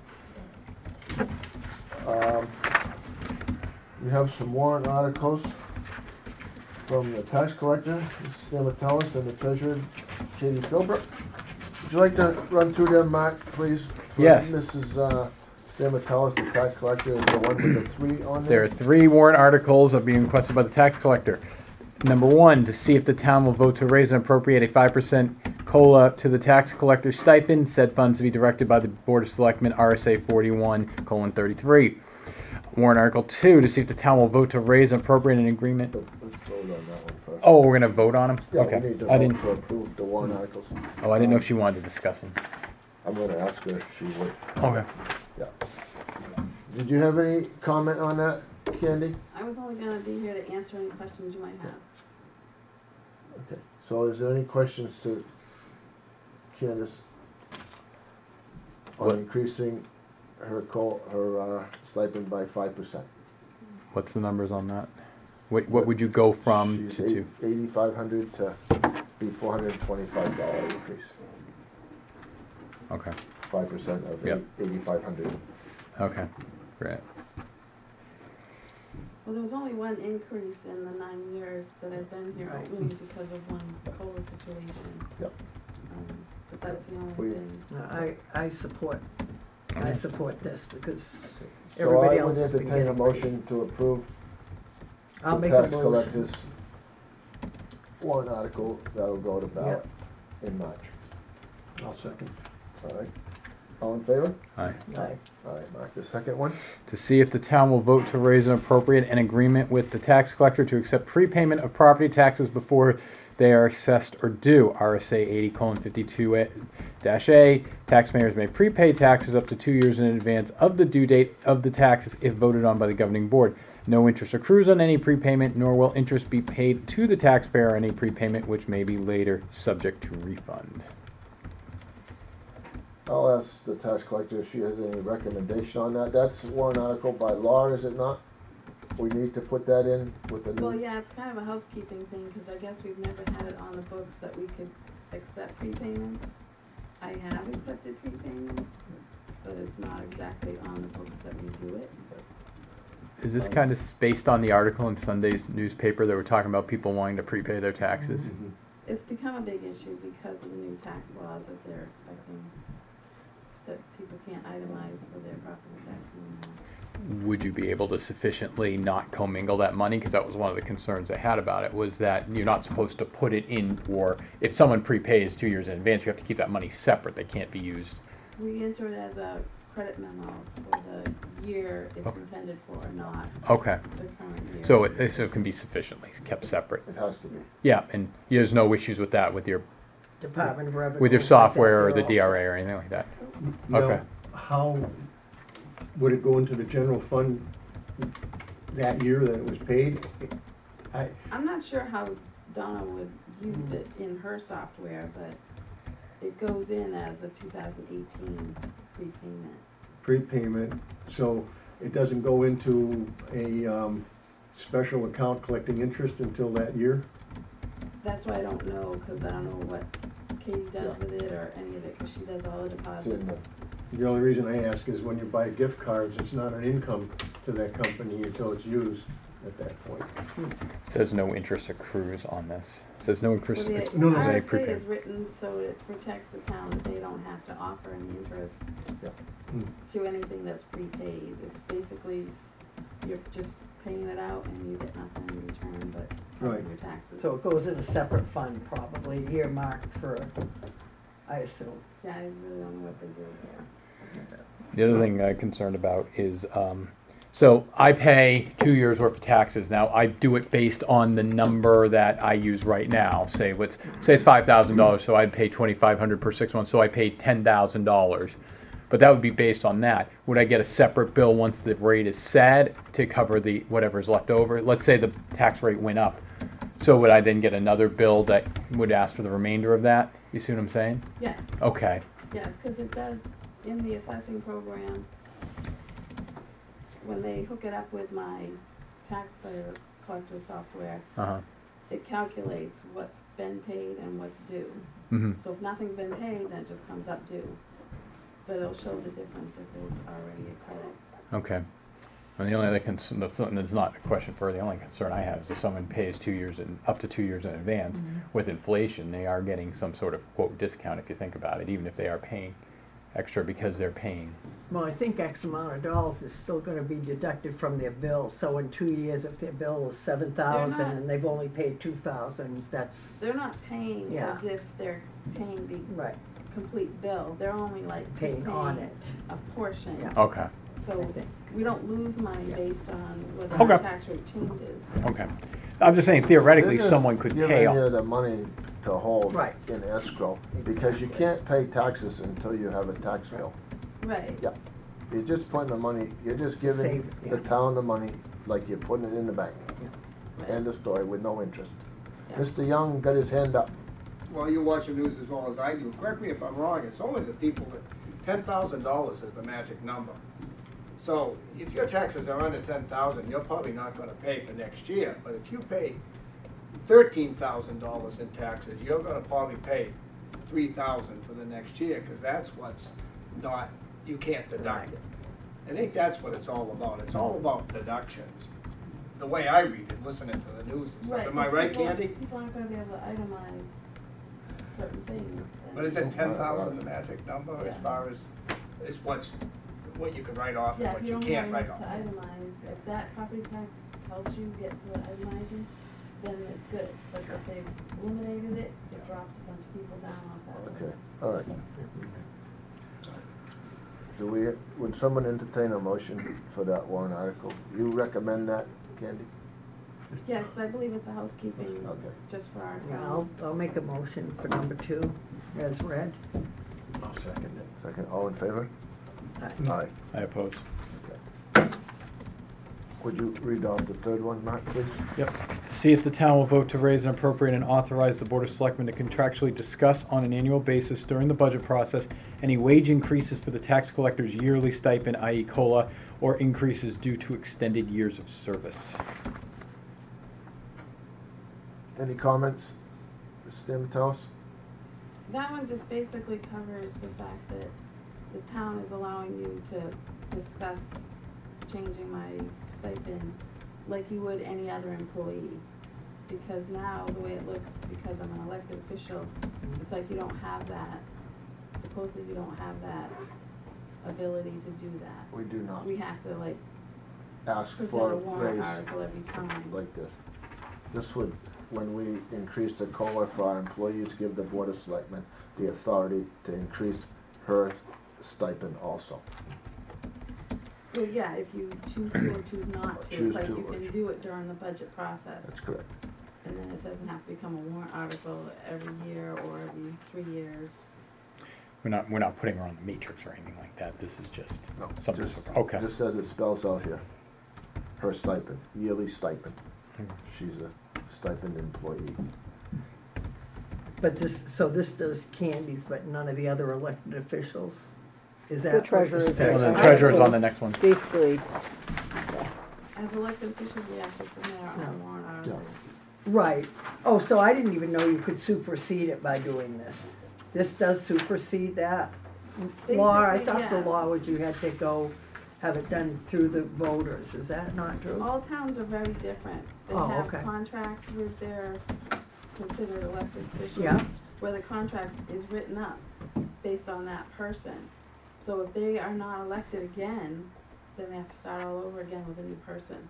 We have some warrant articles from the tax collector, Mrs. Stamatellus, and the treasurer, Katie Philbrook. Would you like to run through them, Mark, please? For Yes. Mrs. Stamatellus, the tax collector, is the one with the 3 on There there. are 3 warrant articles are being requested by the tax collector. Number 1, to see if the town will vote to raise and appropriate a 5% COLA to the tax collector stipend. Said funds to be directed by the Board of Selectmen, RSA 41:33. Warrant Article 2, to see if the town will vote to raise and appropriate an agreement. Let's vote on that one first. Oh, we're gonna vote on them? Yeah, we Okay. need to I vote didn't. to approve the warrant articles. Oh, I didn't know if she wanted to discuss them. I'm gonna ask her if she would. Okay. Yeah. Did you have any comment on that, Candy? I was only gonna be here to answer any questions you might have. Okay, so is there any questions to Candace on What? increasing her stipend by 5%? What's the numbers on that? What would you go from She's to? 8,500 to be $425 increase, Okay. 5% of Yep. 8,500. Okay. Great. Well, there was only one increase in the 9 years that I've been here, only because of one COLA situation. Yep. But that's the only We- thing. I support this because So everybody I else would has been entertain a getting motion raises. to approve I'll the make a tax motion. collector's warrant article that'll go to ballot in March. I'll second. All right, all in favor? Aye. Aye. All right, Mark, the second one? To see if the town will vote to raise and appropriate an agreement with the tax collector to accept prepayment of property taxes before they are assessed or due. RSA 80:52-A, taxpayers may prepay taxes up to 2 years in advance of the due date of the taxes if voted on by the governing board. No interest accrues on any prepayment, nor will interest be paid to the taxpayer on any prepayment which may be later subject to refund. I'll ask the tax collector if she has any recommendation on that. That's one article by law, is it not? We need to put that in with the Well, new, yeah, it's kind of a housekeeping thing, cause I guess we've never had it on the books that we could accept prepayments. I have accepted prepayments, but it's not exactly on the books that we do it. Is this kind of based on the article in Sunday's newspaper that were talking about people wanting to prepay their taxes? Mhm. It's become a big issue because of the new tax laws that they're expecting, that people can't itemize for their property tax anymore. Would you be able to sufficiently not commingle that money? Because that was one of the concerns I had about it, was that you're not supposed to put it in, or if someone prepays 2 years in advance, you have to keep that money separate. They can't be used. We enter it as a credit memo for the year it's Okay. intended for, not Okay. the current year. So it can be sufficiently kept separate. it has to be. Yeah, and there's no issues with that, with your Department of Revenue. with your like that, software or they're the all DRA or anything like that. Now, Okay. how would it go into the general fund that year that it was paid? I'm not sure how Donna would use it in her software, but it goes in as a 2018 prepayment. Prepayment, so it doesn't go into a, special account collecting interest until that year? That's why I don't know, cause I don't know what Katie does with it or any of it, cause she does all the It's in deposits. the, The only reason I ask is when you buy gift cards, it's not an income to that company until it's used at that point. Says no interest accrues on this. Says no interest. Well, the accrues No, no. on any RSA prepayment. is written so it protects the town, that they don't have to offer any interest Hmm. to anything that's prepaid. It's basically, you're just paying it out and you get nothing in return but Right. your taxes. So it goes in a separate fund, probably earmarked for, I assume. Yeah, I really don't know what they do there. The other thing I'm concerned about is, so I pay 2 years worth of taxes. Now, I do it based on the number that I use right now. Say it's $5,000, so I'd pay $2,500 per 6 months, so I paid $10,000. But that would be based on that. Would I get a separate bill once the rate is set to cover the whatever's left over? Let's say the tax rate went up. So would I then get another bill that would ask for the remainder of that? You see what I'm saying? Yes, Okay. yes, cause it does, in the assessing program, when they hook it up with my tax collector software, Uh-huh. it calculates what's been paid and what's due. Mm-hmm. So if nothing's been paid, then it just comes up due. But it'll show the difference if there's already a credit. Okay. And the only other concern, that's not a question for her, the only concern I have is if someone pays 2 years up to 2 years in advance, with inflation, they are getting some sort of quote discount if you think about it, even if they are paying extra because they're paying. Well, I think X amount of dollars is still gonna be deducted from their bill, so in 2 years, if their bill was 7,000 They're not- and they've only paid 2,000, that's, They're not paying Yeah. as if they're paying the right, complete bill. They're only like paying on it, a portion. Yeah. Okay. So I think. we don't lose money Yeah. based on whether Okay. the tax rate changes. Okay. I'm just saying theoretically, They're just someone could pay giving off. you the money to hold Right. in escrow, because you Exactly. can't pay taxes until you have a tax bill. Right. Yeah. You're just putting the money, you're just giving Save, the yeah. town the money like you're putting it in the bank. Right. End of story, with no interest. Yeah. Mr. Young got his hand up. Well, you watch the news as well as I do. Correct me if I'm wrong, it's only the people that, $10,000 is the magic number. So if your taxes are under 10,000, you're probably not gonna pay for next year. But if you pay $13,000 in taxes, you're gonna probably pay 3,000 for the next year, because that's what's not, you can't deduct it. I think that's what it's all about. It's all about deductions. The way I read it, listening to the news and stuff. Right, Am I 'cause right, people- Candy? People aren't gonna be able to itemize certain things. But is it 10,000 the magic number as Yeah. far as what you can write off and Yeah, what if you you don't can't have write enough off? to itemize, if that property tax helps you get to the itemizing, then it's good. But if they've eliminated it, it drops a bunch of people down off that list. Okay, all right. Would someone entertain a motion for that warrant article? You recommend that, Candy? Yeah, 'cause I believe it's a housekeeping, Okay. just for our Yeah, town. I'll make a motion for number 2 as read. I'll second it. Second, all in favor? Aye. Aye. I oppose. Would you read off the third one, Mark, please? Yep. To see if the town will vote to raise and appropriate and authorize the Board of Selectmen to contractually discuss on an annual basis during the budget process any wage increases for the tax collector's yearly stipend, i.e. COLA, or increases due to extended years of service. Any comments, Mr. Stamatos? That one just basically covers the fact that the town is allowing you to discuss changing my stipend like you would any other employee. Because now, the way it looks, because I'm an elected official, it's like you don't have that, supposedly you don't have that ability to do that. We do not We have to like ask present for a a warrant raise article every time. like this. This would, when we increase the COLA for our employees, give the Board of Selectmen the authority to increase her stipend also. Well, yeah, if you choose to or choose not to, Choose it's like to you or can do it during the budget process. That's correct. And then it doesn't have to become a warrant article every year or every 3 years. We're not putting her on the matrix or anything like that. This is just No, something. just, Okay. just as it spells out here. Her stipend, yearly stipend. She's a stipend employee. But this does Candy's, but none of the other elected officials? Is that? The treasurer's. Well, the I- treasurer's on the next one. Basically, As elected officials, we have to submit our own warrant articles. Right. Oh, so I didn't even know you could supersede it by doing this. This does supersede that law? I Basically, thought the yeah. law was you had to go have it done through the voters. Is that not true? All towns are very different. They Oh, have okay. contracts with their considered elected officials. Yeah. Where the contract is written up based on that person. So if they are not elected again, then they have to start all over again with a new person.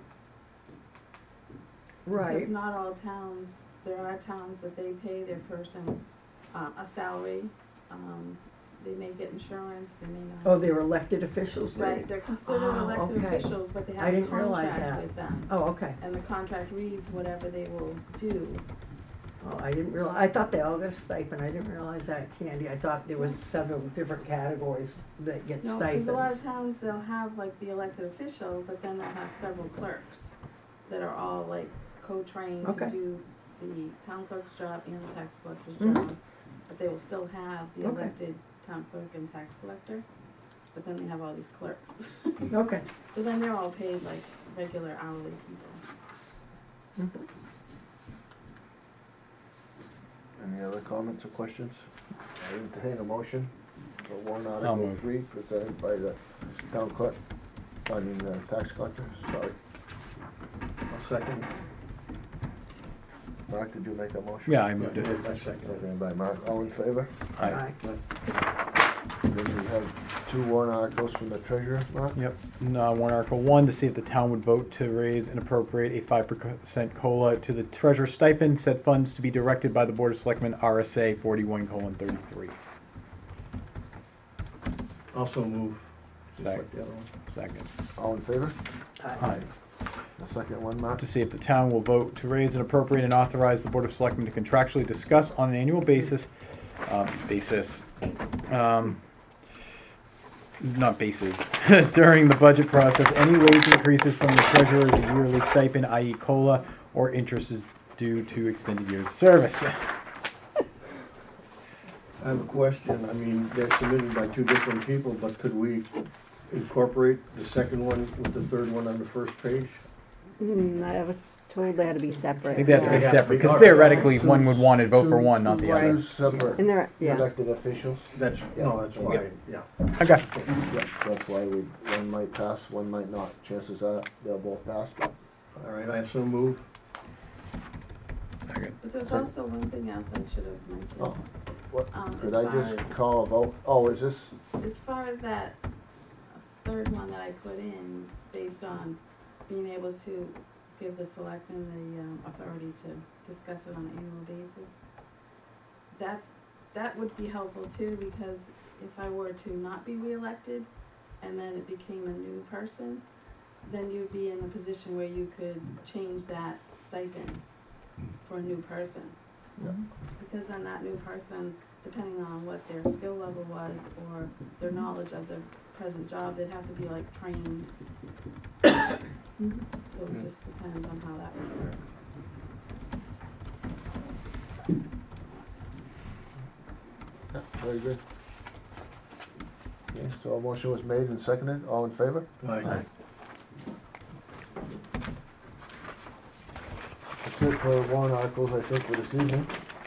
Right. Because not all towns, there are towns that they pay their person a salary. They may get insurance, they may not. Oh, they're elected officials too? Right, they're considered Oh, elected okay. officials, but they I have a didn't realize contract that. with them. Oh, okay. And the contract reads whatever they will do. Oh, I didn't realize, I thought they all got a stipend. I didn't realize that, Candy. I thought there was several different categories that get No, stipends. because a lot of towns, they'll have like the elected official, but then they'll have several clerks that are all like co-trained Okay. to do the town clerk's job and the tax collector's Mhm. job. But they will still have the Okay. elected town clerk and tax collector, but then they have all these clerks. Okay. So then they're all paid like regular hourly people. Mhm. Any other comments or questions? I entertain a motion for warrant I'll article move. 3 presented by the town clerk, the tax collector, sorry. I'll second. Mark, did you make a motion? Yeah, I moved it. I second it. Seconded by Mark, all in favor? Aye. Then we have 2 warrant articles from the treasurer, Mark? Yep. Warrant Article 1, to see if the town would vote to raise and appropriate a 5% COLA to the treasurer's stipend, said funds to be directed by the Board of Selectmen, RSA 41:33. Also move, just Second. like the other one. Second. All in favor? Aye. The second one, Mark? To see if the town will vote to raise and appropriate and authorize the Board of Selectmen to contractually discuss on an annual basis, during the budget process, any wage increases from the treasurer's yearly stipend, i.e. COLA, or interest is due to extended years of service. I have a question. I mean, they're submitted by 2 different people, but could we incorporate the second one with the third one on the first page? I was told they had to be separate. Maybe they have to be yeah. separate, because Alright. theoretically, one would want to vote for one, not the Two other. separate And they're, yeah. elected officials? That's, no, that's fine, yeah. Okay. Yeah, that's why one might pass, one might not. Chances are they'll both pass, but All right, I so move. But there's So- also one thing else I should have mentioned. Oh, what, could as I far just as- call a vote? Oh, is this, As far as that third one that I put in, based on being able to give the selectmen the authority to discuss it on an annual basis, that would be helpful too, because if I were to not be reelected and then it became a new person, then you'd be in a position where you could change that stipend for a new person. Yeah. Because then that new person, depending on what their skill level was or their knowledge of the present job, they'd have to be like trained. So it just depends on how that would work. Yeah, very good. Okay, so a motion was made and seconded, all in favor? Aye. That's it for warrant articles, I think, for this evening.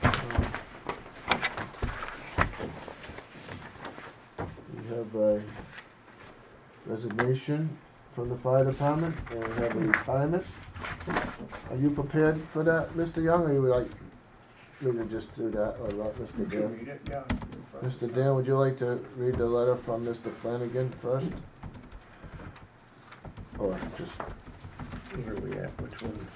We have a resignation from the fire department, and we have a retirement. Are you prepared for that, Mr. Young, or you would like me to just do that, or let Mr. You Dan? can read it, yeah. Mr. Dan, would you like to read the letter from Mr. Flanagan first? Or just, Where are we at, which one?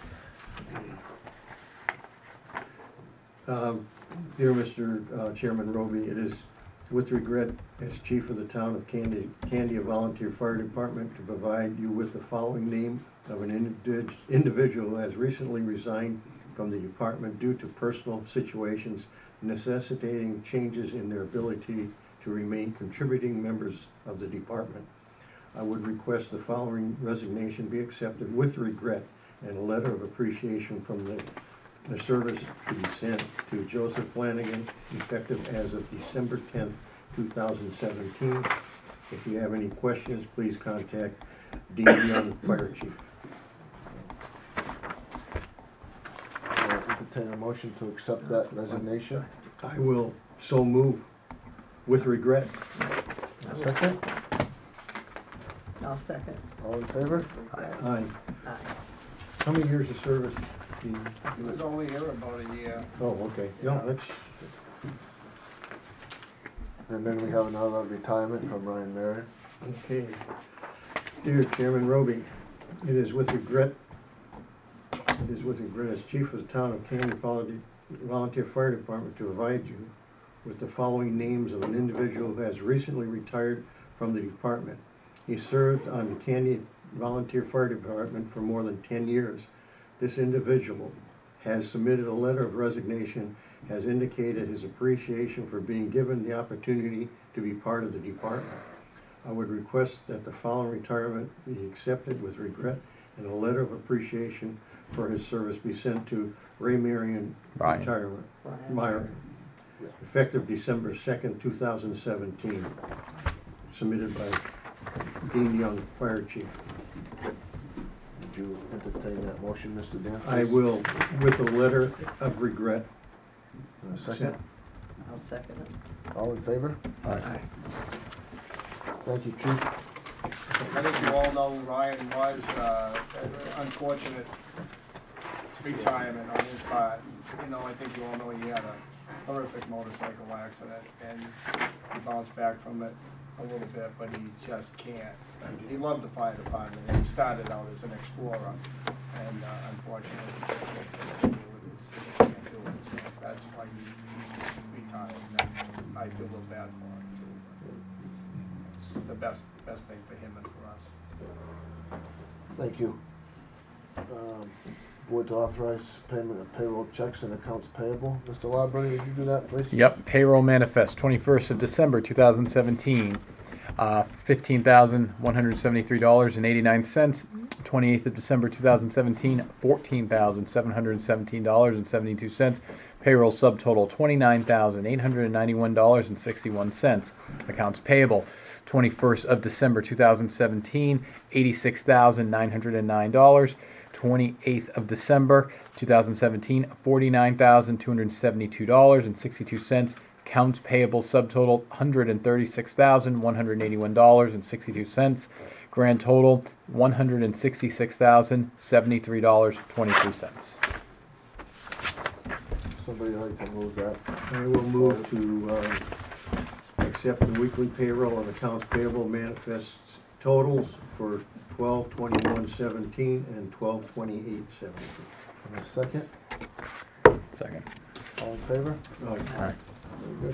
Dear Mr. Chairman Roby, it is with regret as chief of the town of Candia Volunteer Fire Department to provide you with the following name of an individual who has recently resigned from the department due to personal situations necessitating changes in their ability to remain contributing members of the department. I would request the following resignation be accepted with regret and a letter of appreciation from the service to be sent to Joseph Flanagan, effective as of December 10th, 2017. If you have any questions, please contact Dean Young, Fire Chief. entertain a motion to accept that resignation. I will so move with regret. A second, I'll second. all in favor? Aye. Aye. How many years of service? Dean? He was only here about a year. Oh, okay. No, that's, And then we have another retirement from Ryan Marion. okay. Dear Chairman Roby, it is with regret as chief of the town of Candy Volunteer Fire Department to provide you with the following names of an individual who has recently retired from the department. He served on the Candy Volunteer Fire Department for more than 10 years. This individual has submitted a letter of resignation, has indicated his appreciation for being given the opportunity to be part of the department. I would request that the following retirement be accepted with regret and a letter of appreciation for his service be sent to Ray Marion Ryan. Retirement, Ryan. Meyer, effective December 2nd, 2017, submitted by Dean Young, Fire Chief. Would you entertain that motion, Mr. Dan? I will, with a letter of regret. A second, I'll second it. all in favor? Aye. Thank you, chief. I think you all know Ryan was, unfortunate retirement on his part. You know, I think you all know he had a horrific motorcycle accident and he bounced back from it a little bit, but he just can't. He loved the fire department and he started out as an explorer and unfortunately he can't do it. So that's why he retired. And I feel a little bad for him too. It's the best thing for him and for us. Thank you. Board to authorize payment of payroll checks and accounts payable. Mr. Library, would you do that, please? Yep, payroll manifest, 21st of December 2017, $15,173.89. 28th of December 2017, $14,717.72. Payroll subtotal, $29,891.61. Accounts payable, 21st of December 2017, $86,909. 28th of December 2017, $49,272.62. Accounts payable subtotal, $136,181.62. Grand total, $166,073.23. Somebody like to move that? I will move to accept the weekly payroll and accounts payable manifests totals for 12/21/17 and 12/28/17. And a second, Second. all in favor? Alright. Very good.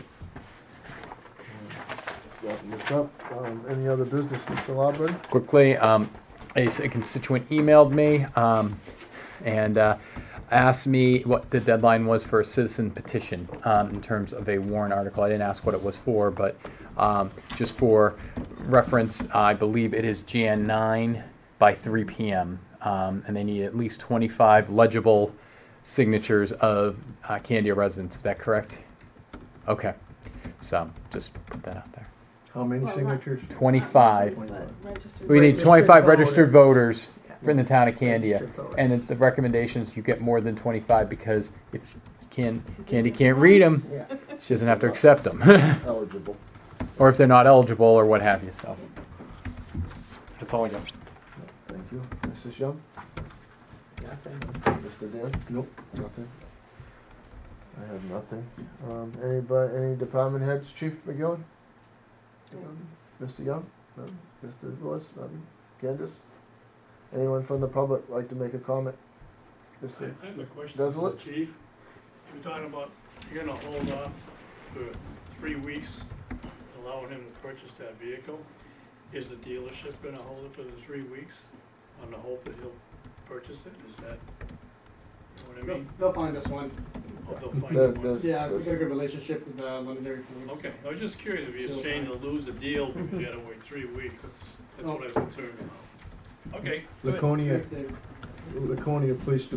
Wrapping this up, any other business, Mr. Library? Quickly, a constituent emailed me and asked me what the deadline was for a citizen petition in terms of a warrant article. I didn't ask what it was for, but just for reference, I believe it is Jan 9 by 3 p.m. And they need at least 25 legible signatures of Candia residents. Is that correct? Okay. So just put that out there. How many Well, signatures? 25. But registered We need voters. 25 registered voters. voters in the town of Candia. Registered voters. And the recommendations, you get more than 25 because if Candy can't read them, Yeah. she doesn't have to accept them. Eligible. Or if they're not eligible or what have you, so. That's all I got. Thank you. Mrs. Young? Nothing. Mr. Dan? Nope. Nothing. I have nothing. Any department heads? Chief McGillen? Mr. Young? None? Mr. Lewis? Nothing? Candace? Anyone from the public like to make a comment? Mr. I have a question Does for it? the chief. You're talking about, you're gonna hold off for 3 weeks, allowing him to purchase that vehicle. Is the dealership gonna hold it for the 3 weeks on the hope that he'll purchase it? Is that, you know what I mean? They'll find us one. Or they'll find There- one? there's- Yeah, we've got a good relationship with Londonderry Police. Okay, I was just curious if it's a shame to lose the deal because you gotta wait 3 weeks. That's what I was concerned about. Okay, good. Laconia, Thanks, Dave. Laconia Police,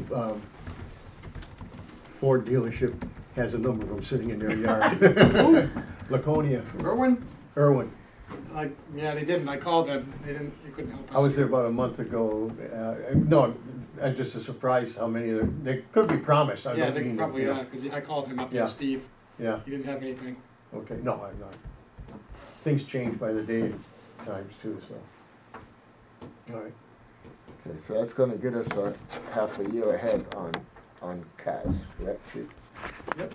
Ford dealership has a number of them sitting in their yard. Laconia, Irwin? Irwin. Yeah, they didn't. I called them. They couldn't help us. I was there about a month ago. No, just a surprise how many they could be promised. I Yeah, don't they mean, probably you are, know. because I called him up Yeah. there, Steve. Yeah, He didn't have anything. okay, no, I'm not. Things change by the day at times too, so. All right. Okay, so that's gonna get us half a year ahead on CAS, correct, Chief? Yep.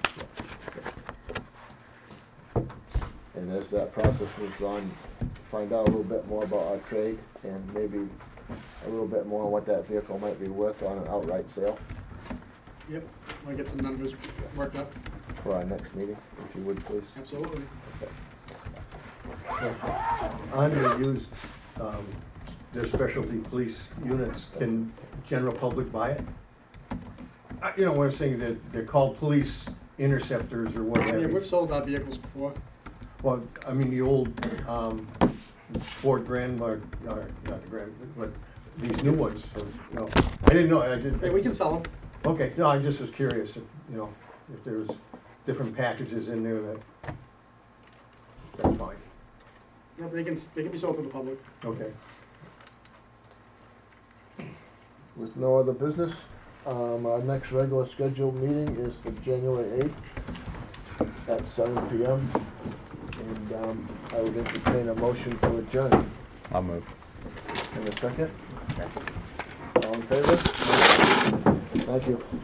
And as that process moves on, find out a little bit more about our trade and maybe a little bit more on what that vehicle might be worth on an outright sale Yep, I'll get some numbers worked up. for our next meeting, if you would, please. Absolutely. On the used, their specialty police units, can general public buy it? You know what I'm saying, they're called police interceptors or what have Yeah, you. we've sold our vehicles before. Well, I mean, the old, Ford Grand, or not the Grand, but these new ones, so, you know, I didn't know, I didn't. Hey, we can sell them. Okay, no, I just was curious, if, you know, if there was different packages in there that's fine, Yeah, they can be sold to the public. okay. With no other business, our next regular scheduled meeting is for January 8th at 7 p.m. And I would entertain a motion to adjourn. I'll move. In a second? All in favor? Thank you.